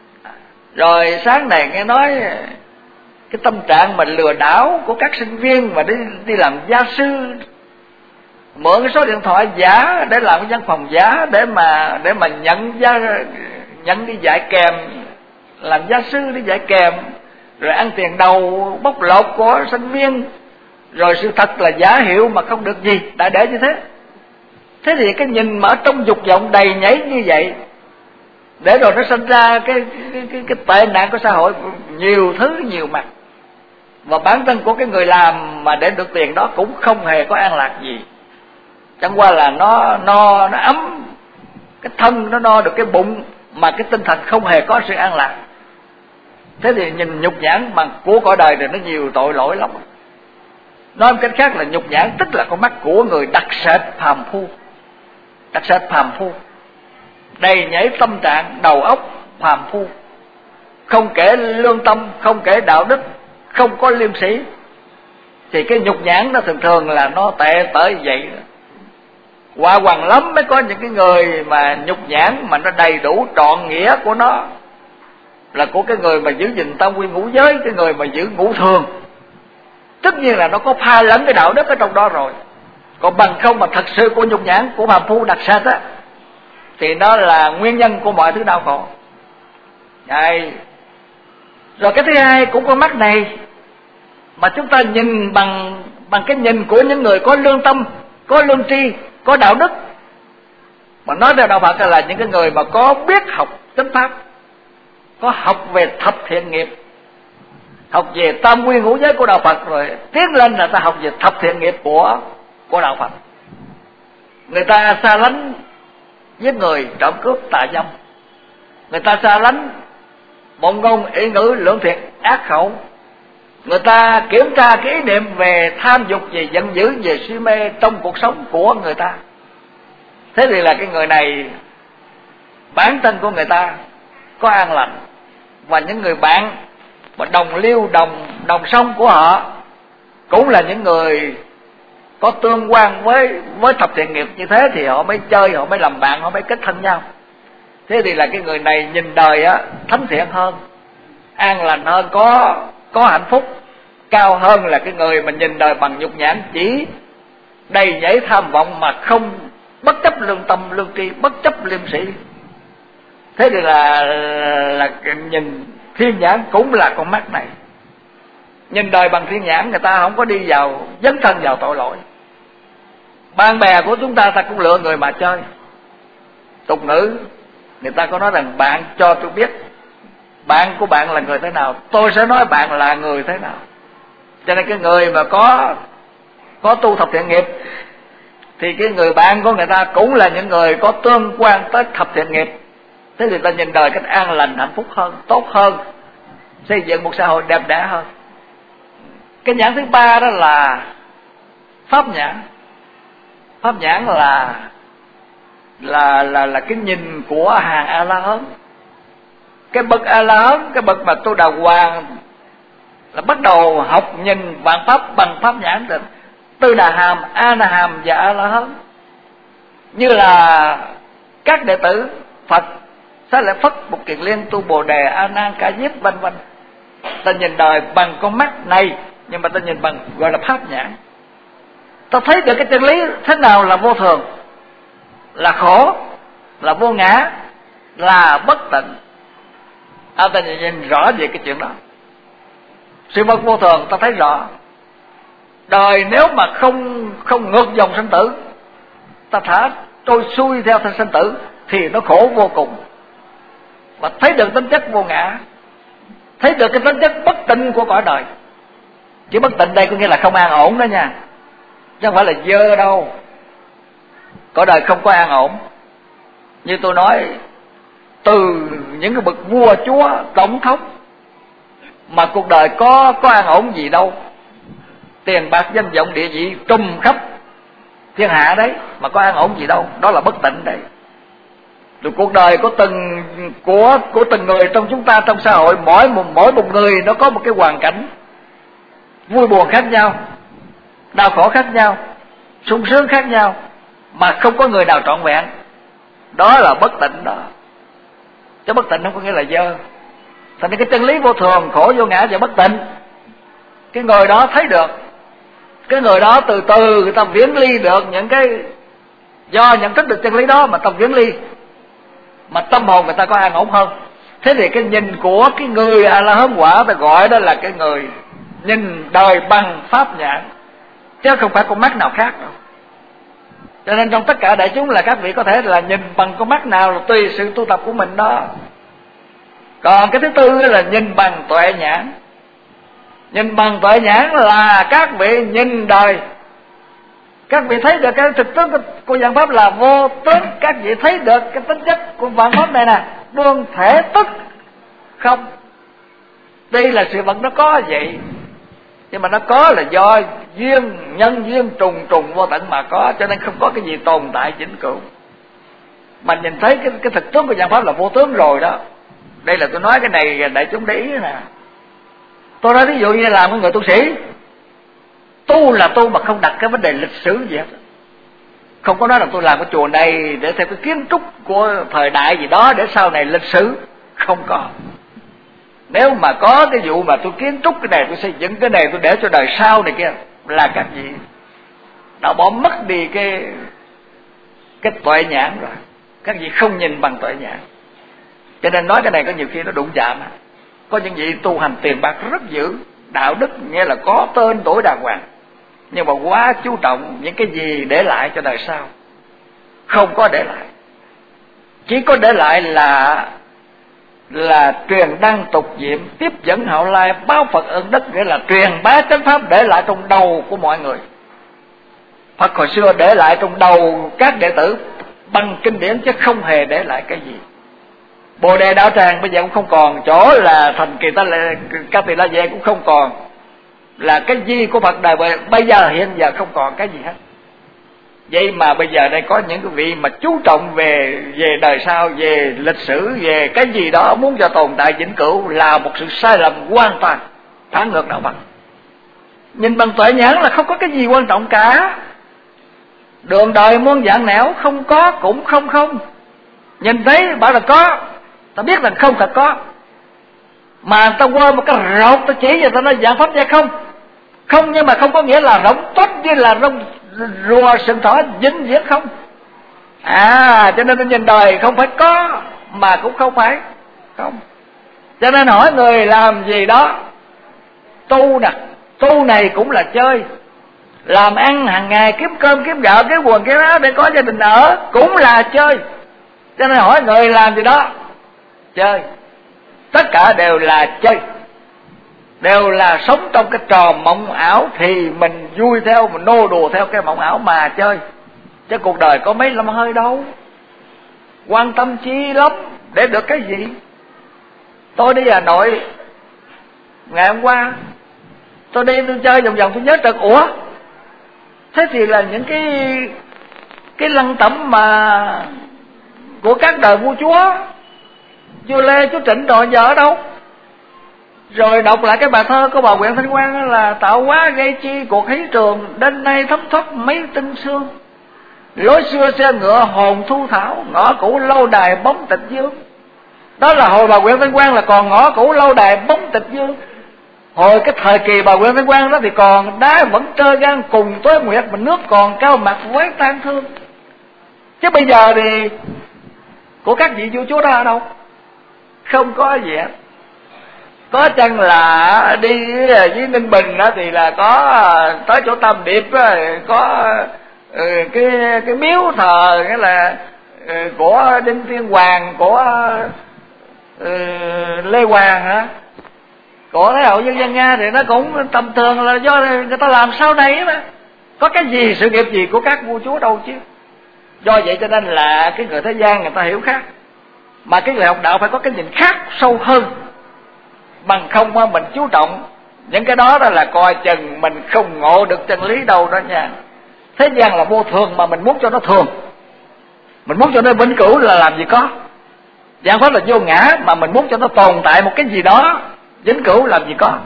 Rồi sáng này nghe nói cái tâm trạng mà lừa đảo của các sinh viên mà đi đi làm gia sư, mượn cái số điện thoại giả để làm cái văn phòng giả để mà để mà nhận gia nhận đi dạy kèm, làm gia sư đi dạy kèm, rồi ăn tiền đầu bóc lột của sinh viên, rồi sự thật là giả hiệu mà không được gì, đã để như thế. Thế thì cái nhìn mà ở trong dục vọng đầy nhảy như vậy, để rồi nó sinh ra cái cái cái, cái tệ nạn của xã hội, nhiều thứ nhiều mặt. Và bản thân của cái người làm mà để được tiền đó cũng không hề có an lạc gì, chẳng qua là nó no nó ấm cái thân, nó no được cái bụng, mà cái tinh thần không hề có sự an lạc. Thế thì nhìn nhục nhãn bằng của cõi đời thì nó nhiều tội lỗi lắm. Nói một cách khác là nhục nhãn tức là con mắt của người đặc sệt phàm phu, đặc sệt phàm phu, đầy nhảy tâm trạng đầu óc phàm phu, không kể lương tâm, không kể đạo đức, không có liêm sĩ. Thì cái nhục nhãn nó thường thường là nó tệ tới vậy đó. Quả hoàng lắm mới có những cái người mà nhục nhãn mà nó đầy đủ trọn nghĩa của nó, là của cái người mà giữ gìn tam quy ngũ giới, cái người mà giữ ngũ thường. Tất nhiên là nó có pha lẫn cái đạo đức ở trong đó rồi. Còn bằng không mà thật sự của nhục nhãn của phàm phu đặc sệt á, thì nó là nguyên nhân của mọi thứ đau khổ. Đấy. Rồi cái thứ hai cũng con mắt này mà chúng ta nhìn bằng bằng cái nhìn của những người có lương tâm, có lương tri, có đạo đức. Mà nói theo đạo Phật là những cái người mà có biết học chánh pháp, có học về thập thiện nghiệp, học về tam quy ngũ giới của đạo Phật, rồi tiến lên là ta học về thập thiện nghiệp của của đạo Phật. Người ta xa lánh giết người, trộm cướp, tà dâm. Người ta xa lánh bộn ngôn, ý ngữ, lưỡng thiệt, ác khẩu. Người ta kiểm tra cái ý niệm về tham dục, về giận dữ, về si mê trong cuộc sống của người ta. Thế thì là cái người này bản thân của người ta có an lành, và những người bạn mà đồng liêu, đồng đồng sông của họ cũng là những người có tương quan với với thập thiện nghiệp. Như thế thì họ mới chơi, họ mới làm bạn, họ mới kết thân nhau. Thế thì là cái người này nhìn đời á thánh thiện hơn, an lành hơn, có có hạnh phúc cao hơn là cái người mà nhìn đời bằng nhục nhãn, chỉ đầy nhảy tham vọng mà không bất chấp lương tâm lương tri, bất chấp liêm sĩ. Thế thì là, là, là nhìn thiên nhãn cũng là con mắt này. Nhìn đời bằng thiên nhãn, người ta không có đi vào dấn thân vào tội lỗi. Bạn bè của chúng ta ta cũng lựa người mà chơi. Tục ngữ người ta có nói rằng bạn cho tôi biết bạn của bạn là người thế nào, tôi sẽ nói bạn là người thế nào. Cho nên cái người mà có có tu thập thiện nghiệp thì cái người bạn của người ta cũng là những người có tương quan tới thập thiện nghiệp. Thế thì ta nhìn đời cách an lành, hạnh phúc hơn, tốt hơn, xây dựng một xã hội đẹp đẽ hơn. Cái nhãn thứ ba đó là pháp nhãn. Pháp nhãn là là là là cái nhìn của hàng A La Hán. Cái bậc A La Hán, cái bậc mà tu đà hoàng là bắt đầu học nhìn vạn pháp bằng pháp nhãn định. Tư Đà Hàm, A Na Hàm và A La Hán. Như là các đệ tử Phật Xá Lợi Phất, Mục Kiền Liên, Tu Bồ Đề, A Nan, Ca Diếp vân vân. Ta nhìn đời bằng con mắt này, nhưng mà ta nhìn bằng gọi là pháp nhãn. Ta thấy được cái chân lý thế nào là vô thường, là khổ, là vô ngã, là bất tịnh. À, ta nhìn rõ về cái chuyện đó. Sự vật vô thường ta thấy rõ. Đời nếu mà không không ngược dòng sinh tử, ta thả trôi xuôi theo thân sinh tử thì nó khổ vô cùng. Và thấy được tính chất vô ngã, thấy được cái tính chất bất tịnh của cõi đời. Chứ bất tịnh đây có nghĩa là không an ổn đó nha, chứ không phải là dơ đâu. Cõi đời không có an ổn. Như tôi nói, từ những cái bậc vua chúa tổng thống mà cuộc đời có có an ổn gì đâu. Tiền bạc danh vọng địa vị trùm khắp thiên hạ đấy, mà có an ổn gì đâu. Đó là bất tịnh đấy. Rồi cuộc đời của từng của của từng người trong chúng ta trong xã hội, mỗi một mỗi một người nó có một cái hoàn cảnh vui buồn khác nhau, đau khổ khác nhau, sung sướng khác nhau, mà không có người nào trọn vẹn. Đó là bất tịnh đó. Chứ bất tịnh không có nghĩa là dơ. Thành ra cái chân lý vô thường, khổ vô ngã và bất tịnh, cái người đó thấy được, cái người đó từ từ người ta viễn ly được những cái, do nhận thức được chân lý đó mà ta viễn ly, mà tâm hồn người ta có an ổn hơn. Thế thì cái nhìn của cái người A La Hán quả ta gọi đó là cái người nhìn đời bằng pháp nhãn, chứ không phải con mắt nào khác đâu. Cho nên trong tất cả đại chúng là các vị có thể là nhìn bằng con mắt nào là tùy sự tu tập của mình đó. Còn cái thứ tư là nhìn bằng tuệ nhãn. Nhìn bằng tuệ nhãn là các vị nhìn đời, các vị thấy được cái thực tướng của vạn pháp là vô tướng. Các vị thấy được cái tính chất của vạn pháp này nè, đương thể tức không. Đây là sự vật nó có vậy, nhưng mà nó có là do duyên, nhân duyên trùng trùng vô tận mà có, cho nên không có cái gì tồn tại vĩnh cửu. Mà nhìn thấy cái, cái thực tướng của vạn pháp là vô tướng rồi đó. Đây là tôi nói cái này đại chúng để ý nè. Tôi nói ví dụ như là một người tu sĩ, tu là tu mà không đặt cái vấn đề lịch sử gì hết. Không có nói là tôi làm cái chùa này để theo cái kiến trúc của thời đại gì đó để sau này lịch sử. Không có. Nếu mà có cái vụ mà tôi kiến trúc cái này, tôi xây dựng cái này, tôi để cho đời sau này kia, là các vị đã bỏ mất đi cái cái tuệ nhãn rồi. Các vị không nhìn bằng tuệ nhãn. Cho nên nói cái này có nhiều khi nó đụng chạm. Có những vị tu hành tiền bạc rất dữ, đạo đức nghĩa là có tên tuổi đàng hoàng, nhưng mà quá chú trọng những cái gì để lại cho đời sau. Không có để lại. Chỉ có để lại là là truyền đăng tục diệm, tiếp dẫn hậu lai, báo Phật ơn đất, nghĩa là truyền bá chánh pháp để lại trong đầu của mọi người. Phật hồi xưa để lại trong đầu các đệ tử bằng kinh điển, chứ không hề để lại cái gì. Bồ Đề Đạo Tràng bây giờ cũng không còn, chỗ là thành Kỳ Ta Lệ Ca Tỳ La Vệ cũng không còn, là cái gì của Phật đời bây giờ hiện giờ không còn cái gì hết. Vậy mà bây giờ đây có những cái vị mà chú trọng về về đời sau, về lịch sử, về cái gì đó muốn cho tồn tại vĩnh cửu, là một sự sai lầm hoàn toàn, phản ngược đạo Phật. Nhìn bằng tuệ nhãn là không có cái gì quan trọng cả. Đường đời muôn dạng nẻo, không có cũng không không. Nhìn thấy bảo là có, ta biết là không thật có. Mà ta qua một cái rộng ta chỉ cho ta nói dạng pháp ra không. Không, nhưng mà không có nghĩa là rộng tốt như là rộng rùa sừng thỏ vĩnh viễn không. À cho nên nhìn đời không phải có mà cũng không phải không. Cho nên hỏi người làm gì đó tu nè, tu này cũng là chơi. Làm ăn hàng ngày kiếm cơm kiếm gạo kiếm quần kiếm áo để có gia đình ở cũng là chơi. Cho nên hỏi người làm gì đó chơi. Tất cả đều là chơi, đều là sống trong cái trò mộng ảo. Thì mình vui theo, mình nô đùa theo cái mộng ảo mà chơi. Chứ cuộc đời có mấy lăm hơi đâu. Quan tâm chi lắm để được cái gì. Tôi đi Hà Nội ngày hôm qua, tôi đi tôi chơi vòng vòng tôi nhớ trật ủa, thế thì là những cái cái lăng tẩm mà của các đời vua chúa, vua Lê, chúa Trịnh rồi giờ ở đâu? Rồi đọc lại cái bài thơ của bà Nguyễn Thanh Quang là tạo hóa gây chi cuộc hí trường, đến nay thấm thoát mấy tinh sương. Lối xưa xe ngựa hồn thu thảo, ngõ cũ lâu đài bóng tịch dương. Đó là hồi bà Nguyễn Thanh Quang là còn ngõ cũ lâu đài bóng tịch dương. Hồi cái thời kỳ bà Nguyễn Thanh Quang đó thì còn đá vẫn trơ gan cùng tối nguyệt, mà nước còn cao mặt với tan thương. Chứ bây giờ thì của các vị vua chúa đó ở đâu? Không có gì hết. Có chăng là đi với Ninh Bình đó thì là có tới chỗ Tam Điệp đó, có cái cái miếu thờ nghĩa là của Đinh Tiên Hoàng, của uh, Lê Hoàng hả, của Thái hậu nhân dân Nga, thì nó cũng tầm thường là do người ta làm sau này mà. Có cái gì sự nghiệp gì của các vua chúa đâu chứ. Do vậy cho nên là cái người thế gian người ta hiểu khác, mà cái người học đạo phải có cái nhìn khác sâu hơn. Bằng không mình chú trọng những cái đó đó là coi chừng mình không ngộ được chân lý đâu đó nha. Thế gian là vô thường mà mình muốn cho nó thường, mình muốn cho nó vĩnh cửu là làm gì có. Giảng pháp là vô ngã mà mình muốn cho nó tồn tại một cái gì đó vĩnh cửu làm gì có.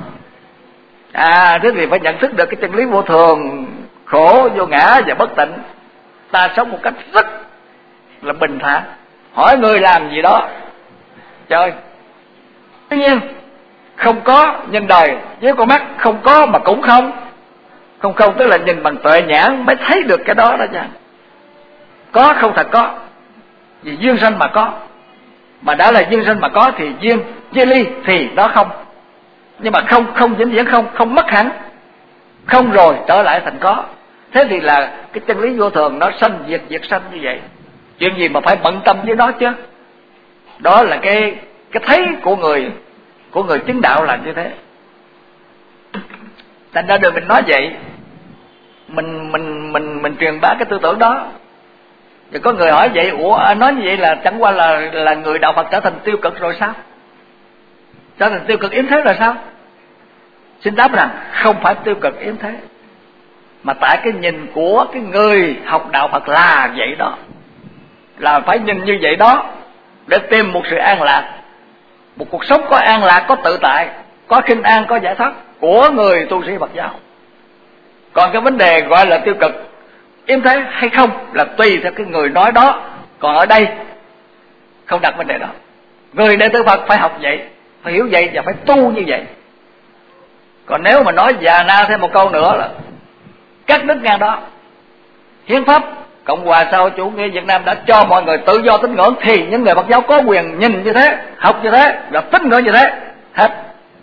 À thế thì phải nhận thức được cái chân lý vô thường, khổ, vô ngã và bất tịnh. Ta sống một cách rất là bình thản. Hỏi người làm gì đó chơi. Tuy nhiên không có nhìn đời với con mắt không có mà cũng không. Không không tức là nhìn bằng tuệ nhãn mới thấy được cái đó đó nha. Có không thật có, vì duyên sanh mà có. Mà đã là duyên sanh mà có thì duyên chia ly thì nó không. Nhưng mà không không vĩnh viễn không, không mất hẳn. Không rồi trở lại thành có. Thế thì là cái chân lý vô thường nó sanh diệt diệt sanh như vậy. Chuyện gì mà phải bận tâm với nó chứ. Đó là cái cái thấy của người của người chứng đạo là như thế. Thành ra đời mình nói vậy, mình mình mình mình truyền bá cái tư tưởng đó. Rồi có người hỏi vậy, ủa nói như vậy là chẳng qua là là người đạo Phật trở thành tiêu cực rồi sao? Trở thành tiêu cực yếm thế rồi sao? Xin đáp rằng không phải tiêu cực yếm thế, mà tại cái nhìn của cái người học đạo Phật là vậy đó. Là phải nhìn như vậy đó để tìm một sự an lạc, một cuộc sống có an lạc, có tự tại, có khinh an, có giải thoát của người tu sĩ Phật giáo. Còn cái vấn đề gọi là tiêu cực yếm thế hay không là tùy theo cái người nói đó. Còn ở đây không đặt vấn đề đó. Người đệ tử Phật phải học vậy, phải hiểu vậy và phải tu như vậy. Còn nếu mà nói già na thêm một câu nữa là cắt đứt ngang đó. Hiến pháp Cộng hòa xã hội chủ nghĩa Việt Nam đã cho mọi người tự do tín ngưỡng, thì những người Phật giáo có quyền nhìn như thế, học như thế và tín ngưỡng như thế hết,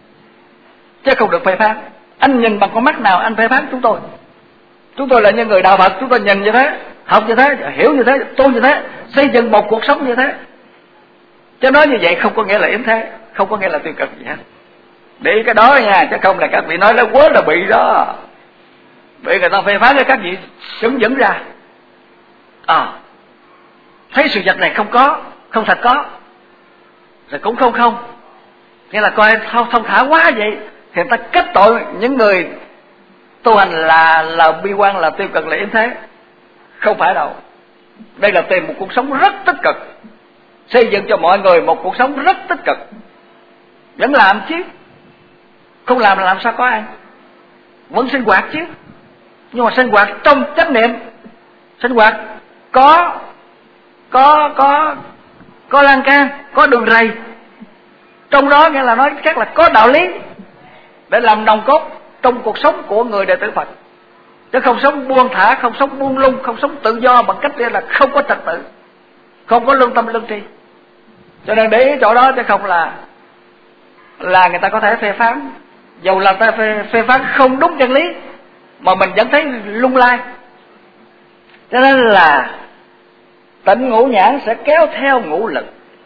chứ không được phê phán. Anh nhìn bằng con mắt nào anh phê phán chúng tôi? Chúng tôi là những người đạo Phật, chúng tôi nhìn như thế, học như thế, hiểu như thế, tu như thế, xây dựng một cuộc sống như thế. Chứ nói như vậy không có nghĩa là yếm thế, không có nghĩa là tiêu cực gì hết. Để ý cái đó nha, chứ không là các vị nói là quá là bị đó, bị người ta phê phán, các vị sững dẫn ra. À, thấy sự vật này không có, không thật có, rồi cũng không không, nghĩa là coi thông, thông thả quá vậy, thì người ta kết tội những người tu hành là là bi quan, là tiêu cực, là yếm thế. Không phải đâu. Đây là tìm một cuộc sống rất tích cực, xây dựng cho mọi người một cuộc sống rất tích cực. Vẫn làm chứ, không làm là làm sao có ăn. Vẫn sinh hoạt chứ, nhưng mà sinh hoạt trong chánh niệm, sinh hoạt có có có có lan can, có đường rầy trong đó, nghĩa là nói khác là có đạo lý để làm nòng cốt trong cuộc sống của người đệ tử Phật. chứ không sống buông thả, không sống buông lung, không sống tự do bằng cách đây là không có trật tự, không có lương tâm lương tri. Cho nên để ý chỗ đó, chứ không là là người ta có thể phê phán, dầu là ta phê, phê phán không đúng chân lý mà mình vẫn thấy lung lai. Cho nên là tịnh ngũ nhãn sẽ kéo theo ngũ lực.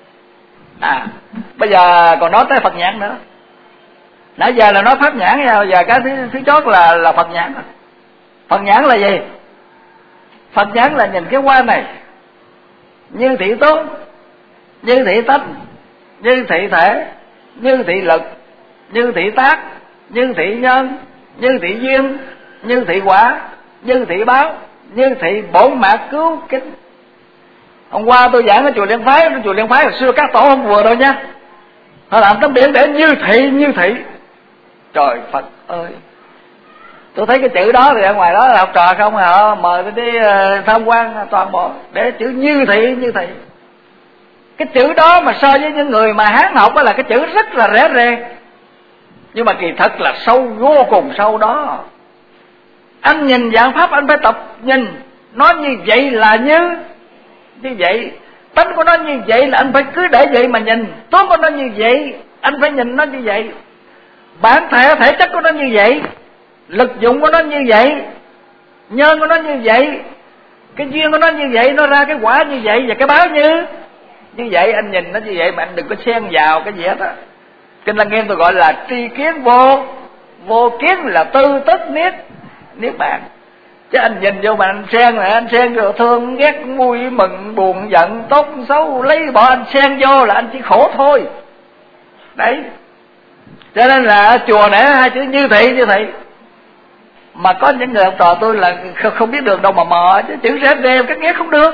À, bây giờ còn nói tới Phật nhãn nữa. Nãy giờ là nói pháp nhãn, giờ cái thứ, thứ chót là là Phật nhãn. Phật nhãn là gì? Phật nhãn là nhìn cái hoa này như thị tố, như thị tánh, như thị thể, như thị lực, như thị tác, như thị nhân, như thị duyên, như thị quả, như thị báo, như thị bổn mạng cứu kính. Hôm qua tôi giảng ở chùa Liên Phái, ở chùa Liên Phái hồi xưa các tổ không vừa đâu nha, họ làm tấm biển để như thị như thị. Trời Phật ơi, tôi thấy cái chữ đó thì ở ngoài đó là học trò không, họ mời tôi đi tham quan toàn bộ để chữ như thị như thị. Cái chữ đó mà so với những người mà Hán học đó là cái chữ rất là rẻ rề, nhưng mà kỳ thật là sâu, vô cùng sâu đó. Anh nhìn dạng pháp anh phải tập nhìn nó như vậy là như như vậy, tánh của nó như vậy là anh phải cứ để vậy mà nhìn, tốt của nó như vậy anh phải nhìn nó như vậy, bản thể thể chất của nó như vậy, lực dụng của nó như vậy, nhân của nó như vậy, cái duyên của nó như vậy, nó ra cái quả như vậy, và cái báo như như vậy. Anh nhìn nó như vậy mà anh đừng có xen vào cái gì hết á. Kinh Lăng Nghiêm tôi gọi là tri kiến vô, vô kiến là tư tức niết niết bàn. Chứ anh nhìn vô mà anh xen là anh xen rồi thương ghét vui mừng buồn giận tốt xấu lấy bỏ, anh xen vô là anh chỉ khổ thôi. Đấy, cho nên là chùa này hai chữ như thị như thị, mà có những người học trò tôi là không biết đường đâu mà mò, chứ chữ rẽ đêm các nghĩa không được.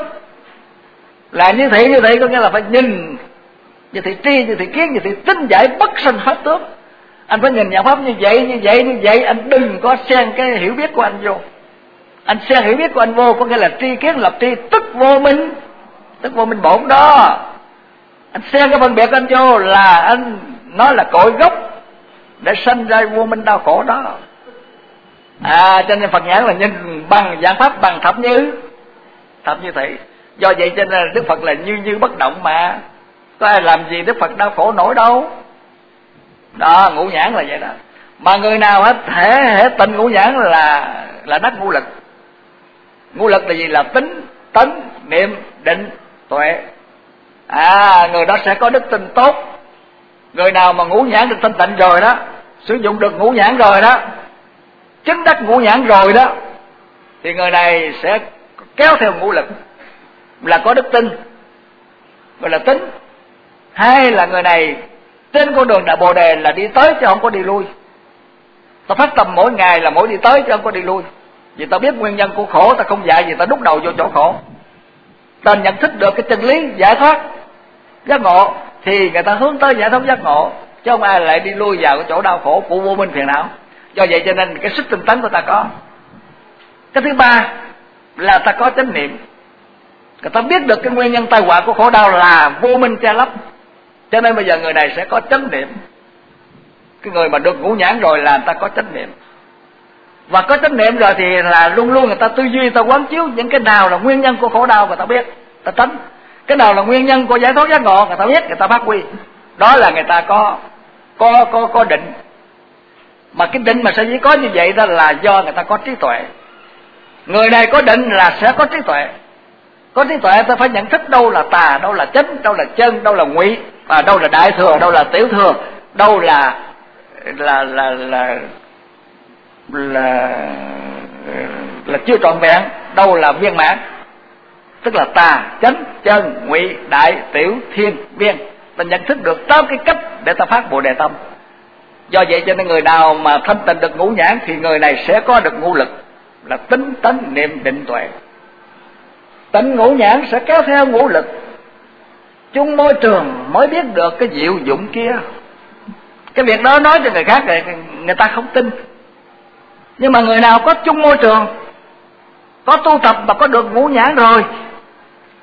Là như thị như thị có nghĩa là phải nhìn như thị tri, như thị kiến, như thị tinh giải bất sanh pháp tướng. Anh phải nhìn nhận pháp như vậy, như vậy, như vậy. Anh đừng có xen cái hiểu biết của anh vô. Anh xen hiểu biết của anh vô có nghĩa là tri kiến lập tri, tức vô minh, tức vô minh bổn đó. Anh xen cái phân biệt của anh vô là anh nói là cội gốc để sanh ra vô minh đau khổ đó. À, cho nên Phật nhãn là nhìn bằng dạng pháp, bằng thập như thập như thị. Do vậy cho nên Đức Phật là như như bất động mà, có ai làm gì Đức Phật đau khổ nổi đâu. Đó, ngũ nhãn là vậy đó. Mà người nào hết thể hệ tình ngũ nhãn là là đắc ngũ lực. Ngũ lực là gì? Là tính, tấn, niệm, định, tuệ. À, người đó sẽ có đức tin tốt. Người nào mà ngũ nhãn được thanh tịnh rồi đó, sử dụng được ngũ nhãn rồi đó, chứng đắc ngũ nhãn rồi đó, thì người này sẽ kéo theo ngũ lực, là có đức tin, gọi là tính. Hai là người này trên con đường Đại Bồ Đề là đi tới chứ không có đi lui. Ta phát tâm mỗi ngày là mỗi đi tới chứ không có đi lui. Vì ta biết nguyên nhân của khổ, ta không dạy gì ta đúc đầu vô chỗ khổ. Ta nhận thức được cái chân lý giải thoát giác ngộ thì người ta hướng tới giải thoát giác ngộ, chứ không ai lại đi lui vào cái chỗ đau khổ của vô minh phiền não. Do vậy cho nên cái sức tinh tấn của ta có. Cái thứ ba là ta có chánh niệm. Người ta biết được cái nguyên nhân tai họa của khổ đau là vô minh che lấp, cho nên bây giờ người này sẽ có chánh niệm. Cái người mà được ngũ nhãn rồi là người ta có chánh niệm. Và có chánh niệm rồi thì là luôn luôn người ta tư duy, ta quán chiếu những cái nào là nguyên nhân của khổ đau người ta biết, ta tránh. Cái nào là nguyên nhân của giải thoát giác ngộ người ta biết, người ta phát huy. Đó là người ta có có có có định. Mà cái định mà sở dĩ có như vậy đó là do người ta có trí tuệ. Người này có định là sẽ có trí tuệ. Có trí tuệ ta phải nhận thức đâu là tà, đâu là chánh, đâu là chân, đâu là ngụy, và đâu là đại thừa, đâu là tiểu thừa, đâu là là là là là là chưa trọn vẹn, đâu là viên mãn. Tức là tà, chánh, chân, ngụy, đại, tiểu, thiên, viên. Ta nhận thức được tám cái cách để ta phát Bồ Đề tâm. Do vậy cho nên người nào mà thanh tịnh được ngũ nhãn thì người này sẽ có được ngũ lực, là tính, tấn, niệm, định, tuệ. Tịnh ngũ nhãn sẽ kéo theo ngũ lực. Chung môi trường mới biết được cái diệu dụng kia. Cái việc đó nói cho người khác thì người ta không tin. Nhưng mà người nào có chung môi trường, có tu tập và có được ngũ nhãn rồi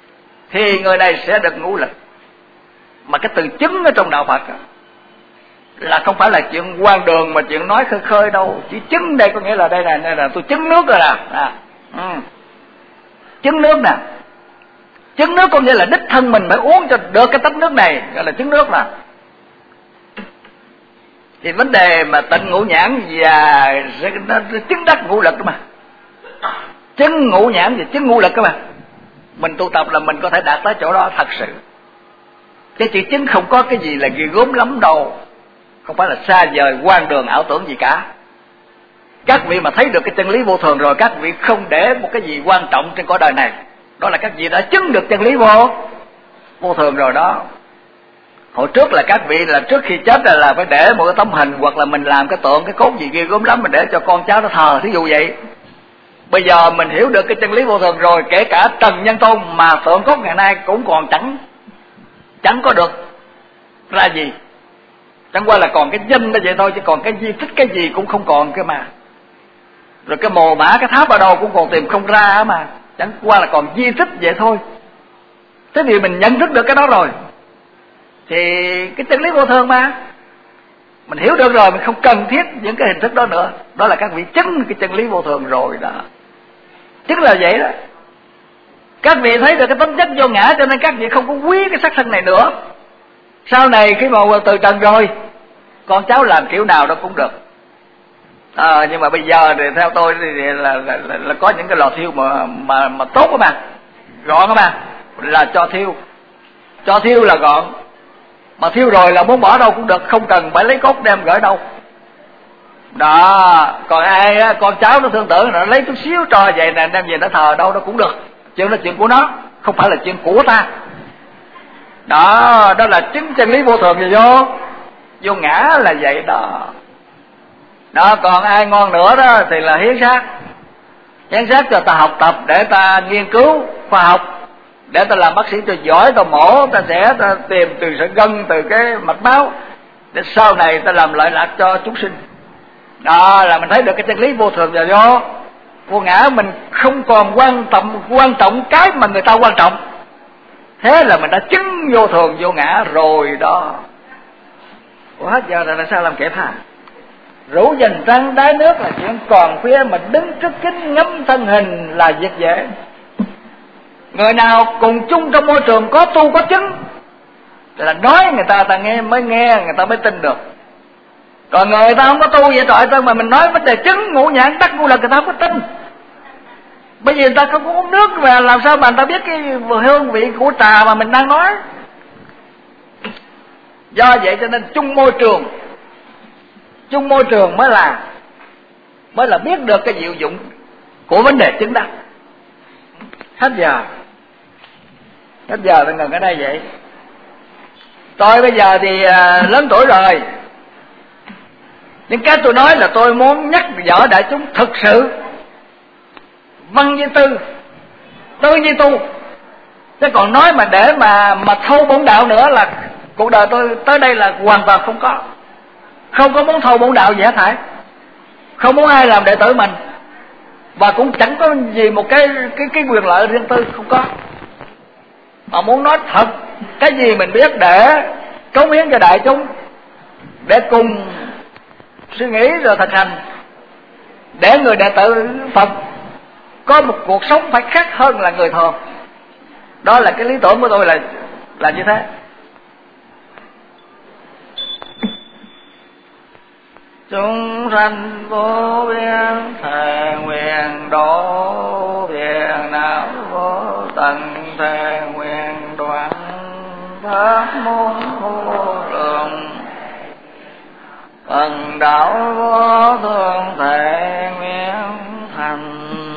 thì người này sẽ được ngũ lực. Mà cái từ chứng ở trong đạo Phật đó, là không phải là chuyện quan đường mà chuyện nói khơi khơi đâu. Chỉ chứng đây có nghĩa là đây là, đây là tôi chứng nước rồi nè. À, ừ. Chứng nước nè. Chứng nước có nghĩa là đích thân mình phải uống cho được cái tách nước này, gọi là chứng nước nè. Thì vấn đề mà tịnh ngũ nhãn và nó chứng đắc ngũ lực đó mà. Chứng ngũ nhãn và chứng ngũ lực các bạn. Mình tu tập là mình có thể đạt tới chỗ đó thật sự. Cái chữ chứng không có cái gì là ghê gớm lắm đâu. Không phải là xa vời quan đường ảo tưởng gì cả. Các vị mà thấy được cái chân lý vô thường rồi, các vị không để một cái gì quan trọng trên cõi đời này. Đó là các vị đã chứng được chân lý vô vô thường rồi đó. Hồi trước là các vị là trước khi chết là, là phải để một cái tấm hình, hoặc là mình làm cái tượng, cái cốt gì ghê gớm lắm mình để cho con cháu nó thờ, thí dụ vậy. Bây giờ mình hiểu được cái chân lý vô thường rồi, kể cả Trần Nhân Tôn mà tượng cốt ngày nay cũng còn chẳng chẳng có được ra gì. Chẳng qua là còn cái danh đó vậy thôi, chứ còn cái di tích cái gì cũng không còn cơ mà. Rồi cái mồ mã cái tháp ở đâu cũng còn tìm không ra mà. Chẳng qua là còn di tích vậy thôi. Thế thì mình nhận thức được cái đó rồi thì cái chân lý vô thường mà mình hiểu được rồi, mình không cần thiết những cái hình thức đó nữa. Đó là các vị chứng cái chân lý vô thường rồi đó. Chứng là vậy đó. Các vị thấy được cái tính chất vô ngã, cho nên các vị không có quý cái xác thân này nữa. Sau này khi mà từ trần rồi, con cháu làm kiểu nào đó cũng được. À, nhưng mà bây giờ thì theo tôi thì là, là, là, là có những cái lò thiêu mà mà mà tốt các bạn, gọn các bạn, là cho thiêu, cho thiêu là gọn. Mà thiêu rồi là muốn bỏ đâu cũng được, không cần phải lấy cốt đem gửi đâu. Đó, còn ai á, con cháu nó thương tưởng nó lấy chút xíu cho vậy nè, đem về nó thờ đâu đó cũng được. Chuyện đó chuyện của nó, không phải là chuyện của ta. Đó, đó là chứng chân lý vô thường gì vô vô ngã là vậy đó. Đó, còn ai ngon nữa đó thì là hiến xác. Hiến xác cho ta học tập để ta nghiên cứu khoa học, để ta làm bác sĩ cho giỏi, ta mổ, ta sẽ ta tìm từ sợi gân, từ cái mạch máu, để sau này ta làm lợi lạc cho chúng sinh. Đó là mình thấy được cái chân lý vô thường và vô vô ngã. Mình không còn quan trọng quan trọng cái mà người ta quan trọng. Thế là mình đã chứng vô thường vô ngã rồi đó. Ủa hết giờ là sao làm kịp hả? Rủ dành trăng đáy nước là chuyện còn phía, mình đứng trước kính ngắm thân hình là việc dễ. Người nào cùng chung trong môi trường có tu có chứng là nói người ta ta nghe mới nghe, người ta mới tin được. Còn người ta không có tu vậy trời ơi, mà mình nói vấn đề chứng ngũ nhãn tắc ngũ lực người ta không có tin. Bởi vì người ta không có uống nước và làm sao mà người ta biết cái hương vị của trà mà mình đang nói. Do vậy cho nên chung môi trường, chung môi trường mới là mới là biết được cái diệu dụng của vấn đề chứng đắc. Hết giờ, hết giờ tôi ngừng ở đây vậy. Tôi bây giờ thì à, lớn tuổi rồi, nhưng cái tôi nói là tôi muốn nhắc nhở đại chúng thực sự văn với tư, tư với tu. Chứ còn nói mà để mà mà thâu bổn đạo nữa là cuộc đời tôi tới đây là hoàn toàn không có. Không có muốn thâu bổn đạo gì hết thảy, không muốn ai làm đệ tử mình, và cũng chẳng có gì một cái cái cái quyền lợi riêng tư, không có. Mà muốn nói thật cái gì mình biết để cống hiến cho đại chúng, để cùng suy nghĩ rồi thực hành, để người đệ tử Phật có một cuộc sống phải khác hơn là người thường. Đó là cái lý tưởng của tôi là là như thế. Chúng sanh vô biên thề nguyện độ phiền não vô tận, thề nguyện đoạn pháp môn vô lượng, phần đạo vô thường thề nguyện thành.